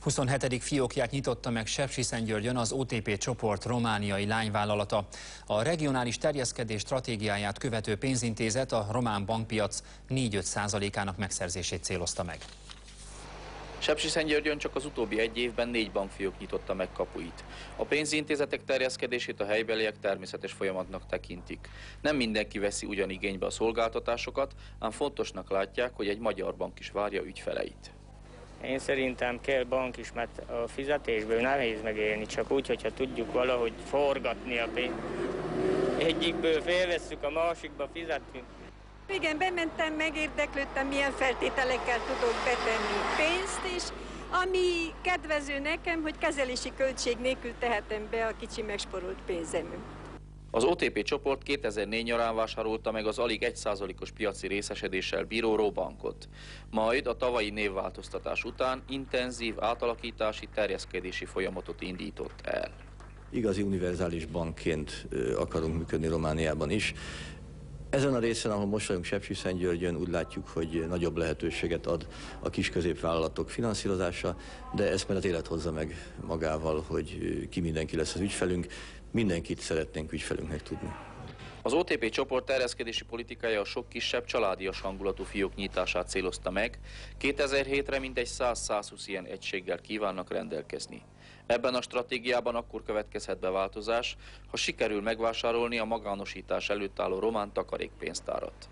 27. fiókját nyitotta meg Sepsiszentgyörgyön az OTP csoport romániai lányvállalata. A regionális terjeszkedés stratégiáját követő pénzintézet a román bankpiac 4-5%-ának megszerzését célozta meg. Sepsiszentgyörgyön csak az utóbbi egy évben 4 bankfiók nyitotta meg kapuit. A pénzintézetek terjeszkedését a helybeliek természetes folyamatnak tekintik. Nem mindenki veszi ugyan igénybe a szolgáltatásokat, ám fontosnak látják, hogy egy magyar bank is várja ügyfeleit. Én szerintem kell bank is, mert a fizetésből nehéz megélni, csak úgy, hogyha tudjuk valahogy forgatni a pénzt. Egyikből felvesszük, a másikba fizetünk. Igen, bementem, megérdeklődtem, milyen feltételekkel tudok betenni pénzt, és ami kedvező nekem, hogy kezelési költség nélkül tehetem be a kicsi megsporolt pénzem. Az OTP csoport 2004 nyarán vásárolta meg az alig 1%-os piaci részesedéssel bíró Robankot. Majd a tavalyi névváltoztatás után intenzív átalakítási, terjeszkedési folyamatot indított el. Igazi univerzális bankként akarunk működni Romániában is. Ezen a részen, ahol most vagyunk Sepsiszentgyörgyön, úgy látjuk, hogy nagyobb lehetőséget ad a kis-középvállalatok finanszírozása, de ezt majd az élet hozza meg magával, hogy ki mindenki lesz az ügyfelünk. Mindenkit szeretnénk ügyfelünknek tudni. Az OTP csoport terjeszkedési politikája a sok kisebb, családias hangulatú fiók nyitását célozta meg. 2007-re mintegy 100-120 ilyen egységgel kívánnak rendelkezni. Ebben a stratégiában akkor következhet be változás, ha sikerül megvásárolni a magánosítás előtt álló román takarékpénztárat.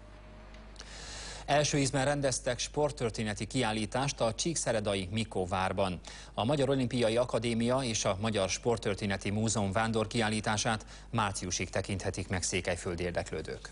Első ízben rendeztek sporttörténeti kiállítást a Csíkszeredai Mikóvárban. A Magyar Olimpiai Akadémia és a Magyar Sporttörténeti Múzeum vándorkiállítását márciusig tekinthetik meg székelyföldi érdeklődők.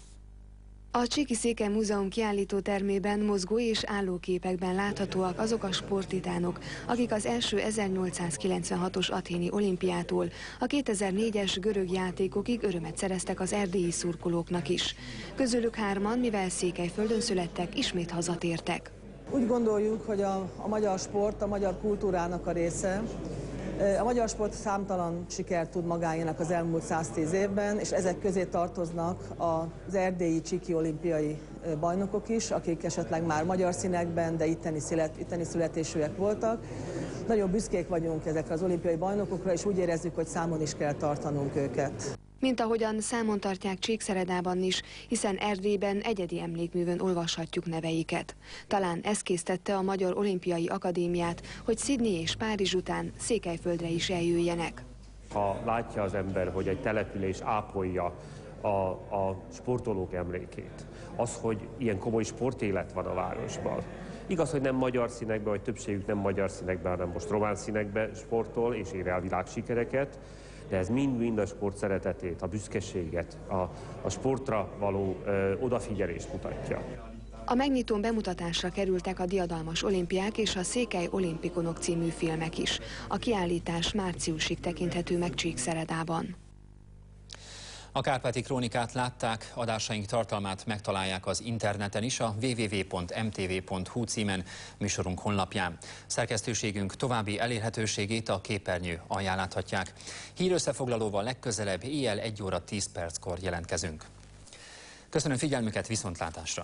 A Csíki-Székely Múzeum kiállító termében mozgó és állóképekben láthatóak azok a sporttitánok, akik az első 1896-os athéni olimpiától a 2004-es görög játékokig örömet szereztek az erdélyi szurkolóknak is. Közülük 3-an, mivel Székelyföldön születtek, ismét hazatértek. Úgy gondoljuk, hogy a magyar sport a magyar kultúrának a része. A magyar sport számtalan sikert tud magáénak az elmúlt 110 évben, és ezek közé tartoznak az erdélyi csíki olimpiai bajnokok is, akik esetleg már magyar színekben, de itteni születésűek voltak. Nagyon büszkék vagyunk ezekre az olimpiai bajnokokra, és úgy érezzük, hogy számon is kell tartanunk őket. Mint ahogyan számon tartják Csíkszeredában is, hiszen Erdélyben egyedi emlékművön olvashatjuk neveiket. Talán ez késztette a Magyar Olimpiai Akadémiát, hogy Sydney és Párizs után Székelyföldre is eljöjjenek. Ha látja az ember, hogy egy település ápolja a sportolók emlékét, az, hogy ilyen komoly sportélet van a városban. Igaz, hogy nem magyar színekben, vagy többségük nem magyar színekben, hanem most román színekben sportol és ér el világsikereket, de ez mind-mind a sport szeretetét, a büszkeséget, a sportra való odafigyelést mutatja. A megnyitón bemutatásra kerültek a Diadalmas olimpiák és a Székely olimpikonok című filmek is. A kiállítás márciusig tekinthető meg Csíkszeredában. A Kárpáti Krónikát látták, adásaink tartalmát megtalálják az interneten is, a www.mtv.hu címen, műsorunk honlapján. Szerkesztőségünk további elérhetőségét a képernyő alján láthatják. Hírösszefoglalóval legközelebb éjjel 1 óra 10 perckor jelentkezünk. Köszönöm figyelmüket, viszontlátásra!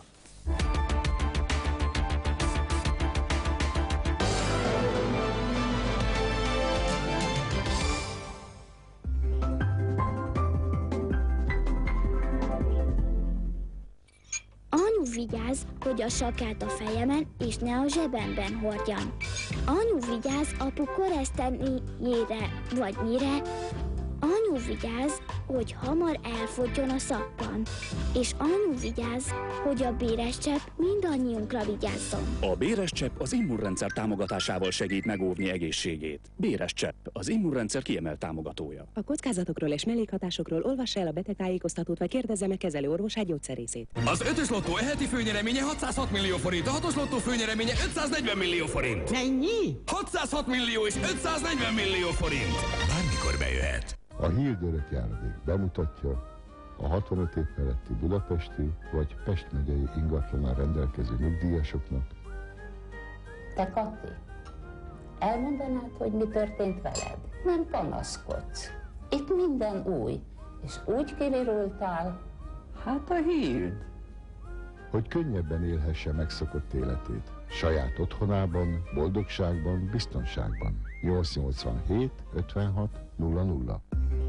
Anyu vigyázz, hogy a sakát a fejemen és ne a zsebemben hordjam. Anyu vigyázz apu koresztenéjére vagy mire. Anyu vigyázz, hogy hamar elfogjon a szappan. És anyu vigyázz, hogy a béres csepp mindannyiunkra vigyázzon. A béres csepp az immunrendszer támogatásával segít megóvni egészségét. Béres csepp, az immunrendszer kiemelt támogatója. A kockázatokról és mellékhatásokról olvassa el a betegtájékoztatót, vagy kérdezze meg kezelőorvosát, gyógyszerészét. Az 5-ös lottó eheti főnyereménye 606 millió forint, a 6-os lottó főnyereménye 540 millió forint. Mennyi? 606 millió és 540 millió forint. Bármikor bejöhet. A Hild örökjáradék bemutatja a 65 év feletti budapesti vagy Pest megyei ingatlannal rendelkező nyugdíjasoknak. Te Kati, elmondanád, hogy mi történt veled? Nem panaszkodsz. Itt minden új, és úgy kivirultál. Hát a Hild. Hogy könnyebben élhesse megszokott életét, Saját otthonában, boldogságban, biztonságban. 887 56 00.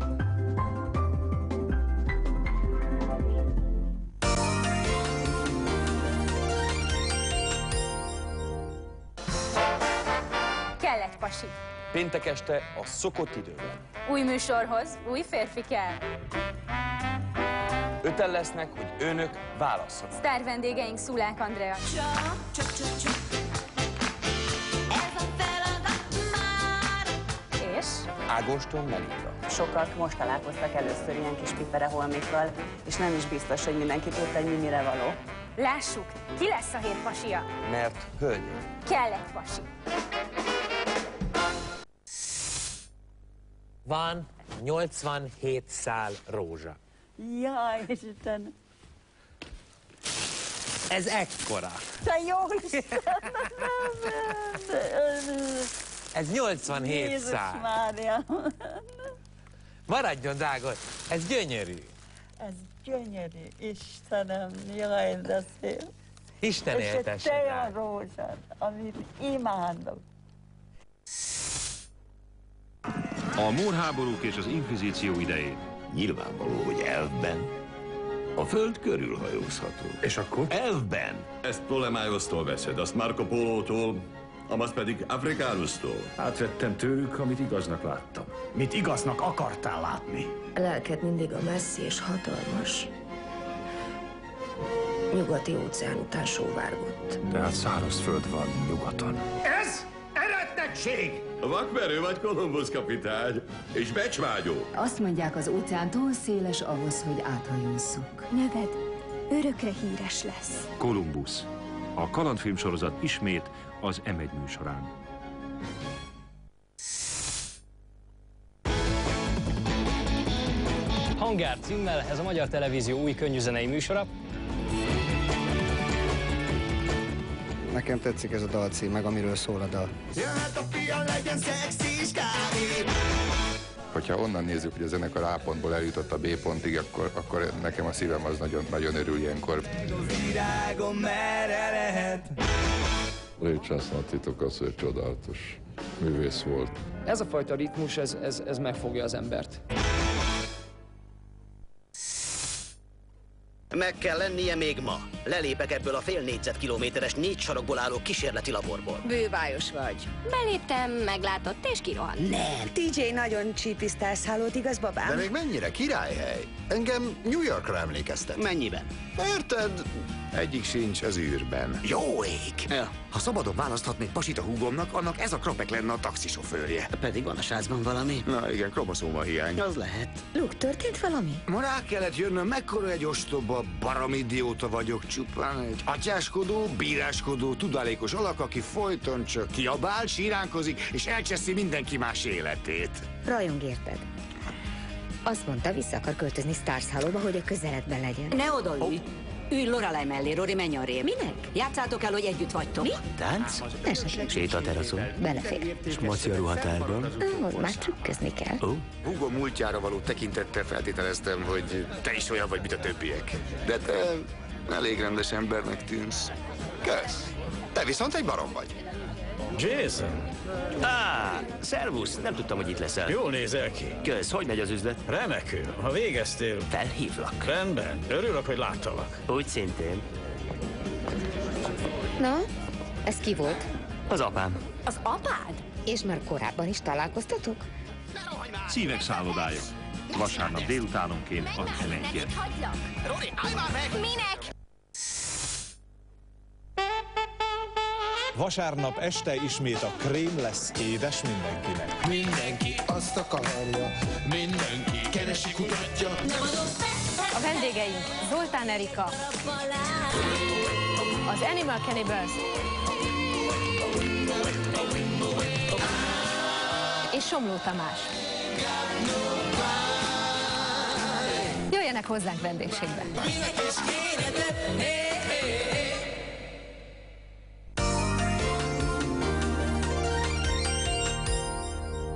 Kell egy pasi. Péntek este a szokott időben. Új műsorhoz új férfi kell. 5-en lesznek, hogy önök válasszanak. Sztár vendégeink Szulák Andrea. És? Ágoston Melika. Sokak most találkoztak először ilyen kis pipereholmikkal, és nem is biztos, hogy mindenki tudta, hogy mi mire való. Lássuk, ki lesz a hét pasia? Mert hölgyek. Kell egy pasi. Van 87 szál rózsa. Jaj, Isten! Ez ekkora. Te jó Isten! Ez 87 Jézus szál. Mária! Maradjon, drága, ez gyönyörű. Ez gyönyörű, Istenem, jaj, de szép. Isten éltesse, és egy olyan rózsad, amit imádok. A mórháborúk és az inkvizíció idején. Nyilvánvaló, hogy elfben. A föld körülhajózható. És akkor? Elfben. Ezt Ptolemaiostól veszed, azt Marco Polótól, amaz pedig Africanusztól. Átvettem tőlük, amit igaznak láttam. Mit igaznak akartál látni? A lelked mindig a messzi és hatalmas nyugati óceán után sóvárgott. Tehát szárazföld van nyugaton. Ez eretnekség! Vakmerő vagy Kolumbusz kapitány, és becsvágyó. Azt mondják, az óceán túl széles ahhoz, hogy áthajózzunk. Neved örökre híres lesz. Kolumbusz. A kalandfilmsorozat ismét az M1 műsorán. Hangár címmel ez a Magyar Televízió új könnyűzenei műsora. Nekem tetszik ez a dalcím, meg amiről szól a dal. Jöhet a fia, legyen szexis kávé. Hogyha onnan nézzük, hogy a zenekar A pontból eljutott a B pontig, akkor nekem a szívem az nagyon, nagyon örül ilyenkor. Virágom merre lehet? Ray Charleston titok az, hogy csodálatos művész volt. Ez a fajta ritmus, ez megfogja az embert. Meg kell lennie még ma. Lelépek ebből a fél négyzetkilométeres 4 sarokból álló kísérleti laborból. Bővályos vagy. Beléptem, meglátott és kirohant. Nem. TJ nagyon cheapy sztárszálót, igaz, babám? De még mennyire királyhely? Engem New Yorkra emlékeztet. Mennyiben? Érted? Egyik sincs az űrben. Jó ég! Ja. Ha szabadon választhatnék pasit a húgomnak, annak ez a krapek lenne a taxisofőrje. Pedig van a srácban valami. Na igen, kromoszóma hiány. Az lehet. Luke, történt valami? Ma rá kellett jönnöm, mekkora egy ostoba, baramidióta vagyok, csupán egy atyáskodó, bíráskodó, tudálékos alak, aki folyton csak kiabál, síránkozik, és elcseszi mindenki más életét. Rajong érted. Azt mondta, vissza akar költözni Stars Hallowba, hogy a közeledben legyen. Ne odaülj! Ülj Lorelai mellé, Rory, menj arrébb. Minek? Játszátok el, hogy együtt vagytok. Mi? Tánc? Esetleg. Sétateraszon? Belefér. És moci a ruhatárban? Ahhoz már trükközni kell. Húgom múltjára való tekintettel feltételeztem, hogy te is olyan vagy, mint a többiek. De te elég rendes embernek tűnsz. Kösz. Te viszont egy barom vagy. Jason? Szervusz, nem tudtam, hogy itt leszel. Jól nézel ki. Kösz, hogy megy az üzlet? Remekül. Ha végeztél... Felhívlak. Rendben. Örülök, hogy láttalak. Úgy szintén. Na, ez ki volt? Az apám. Az apád? És már korábban is találkoztatok? Szívek szállodája. Vasárnap délutánonként a M1-en. Rory, állj már meg! Minek? Vasárnap este ismét a krém lesz édes mindenkinek. Mindenki azt akarja, mindenki keresi, kutatja. A vendégeink Zoltán Erika, az Animal Cannibals és Somló Tamás. Jöjjenek hozzánk vendégségbe.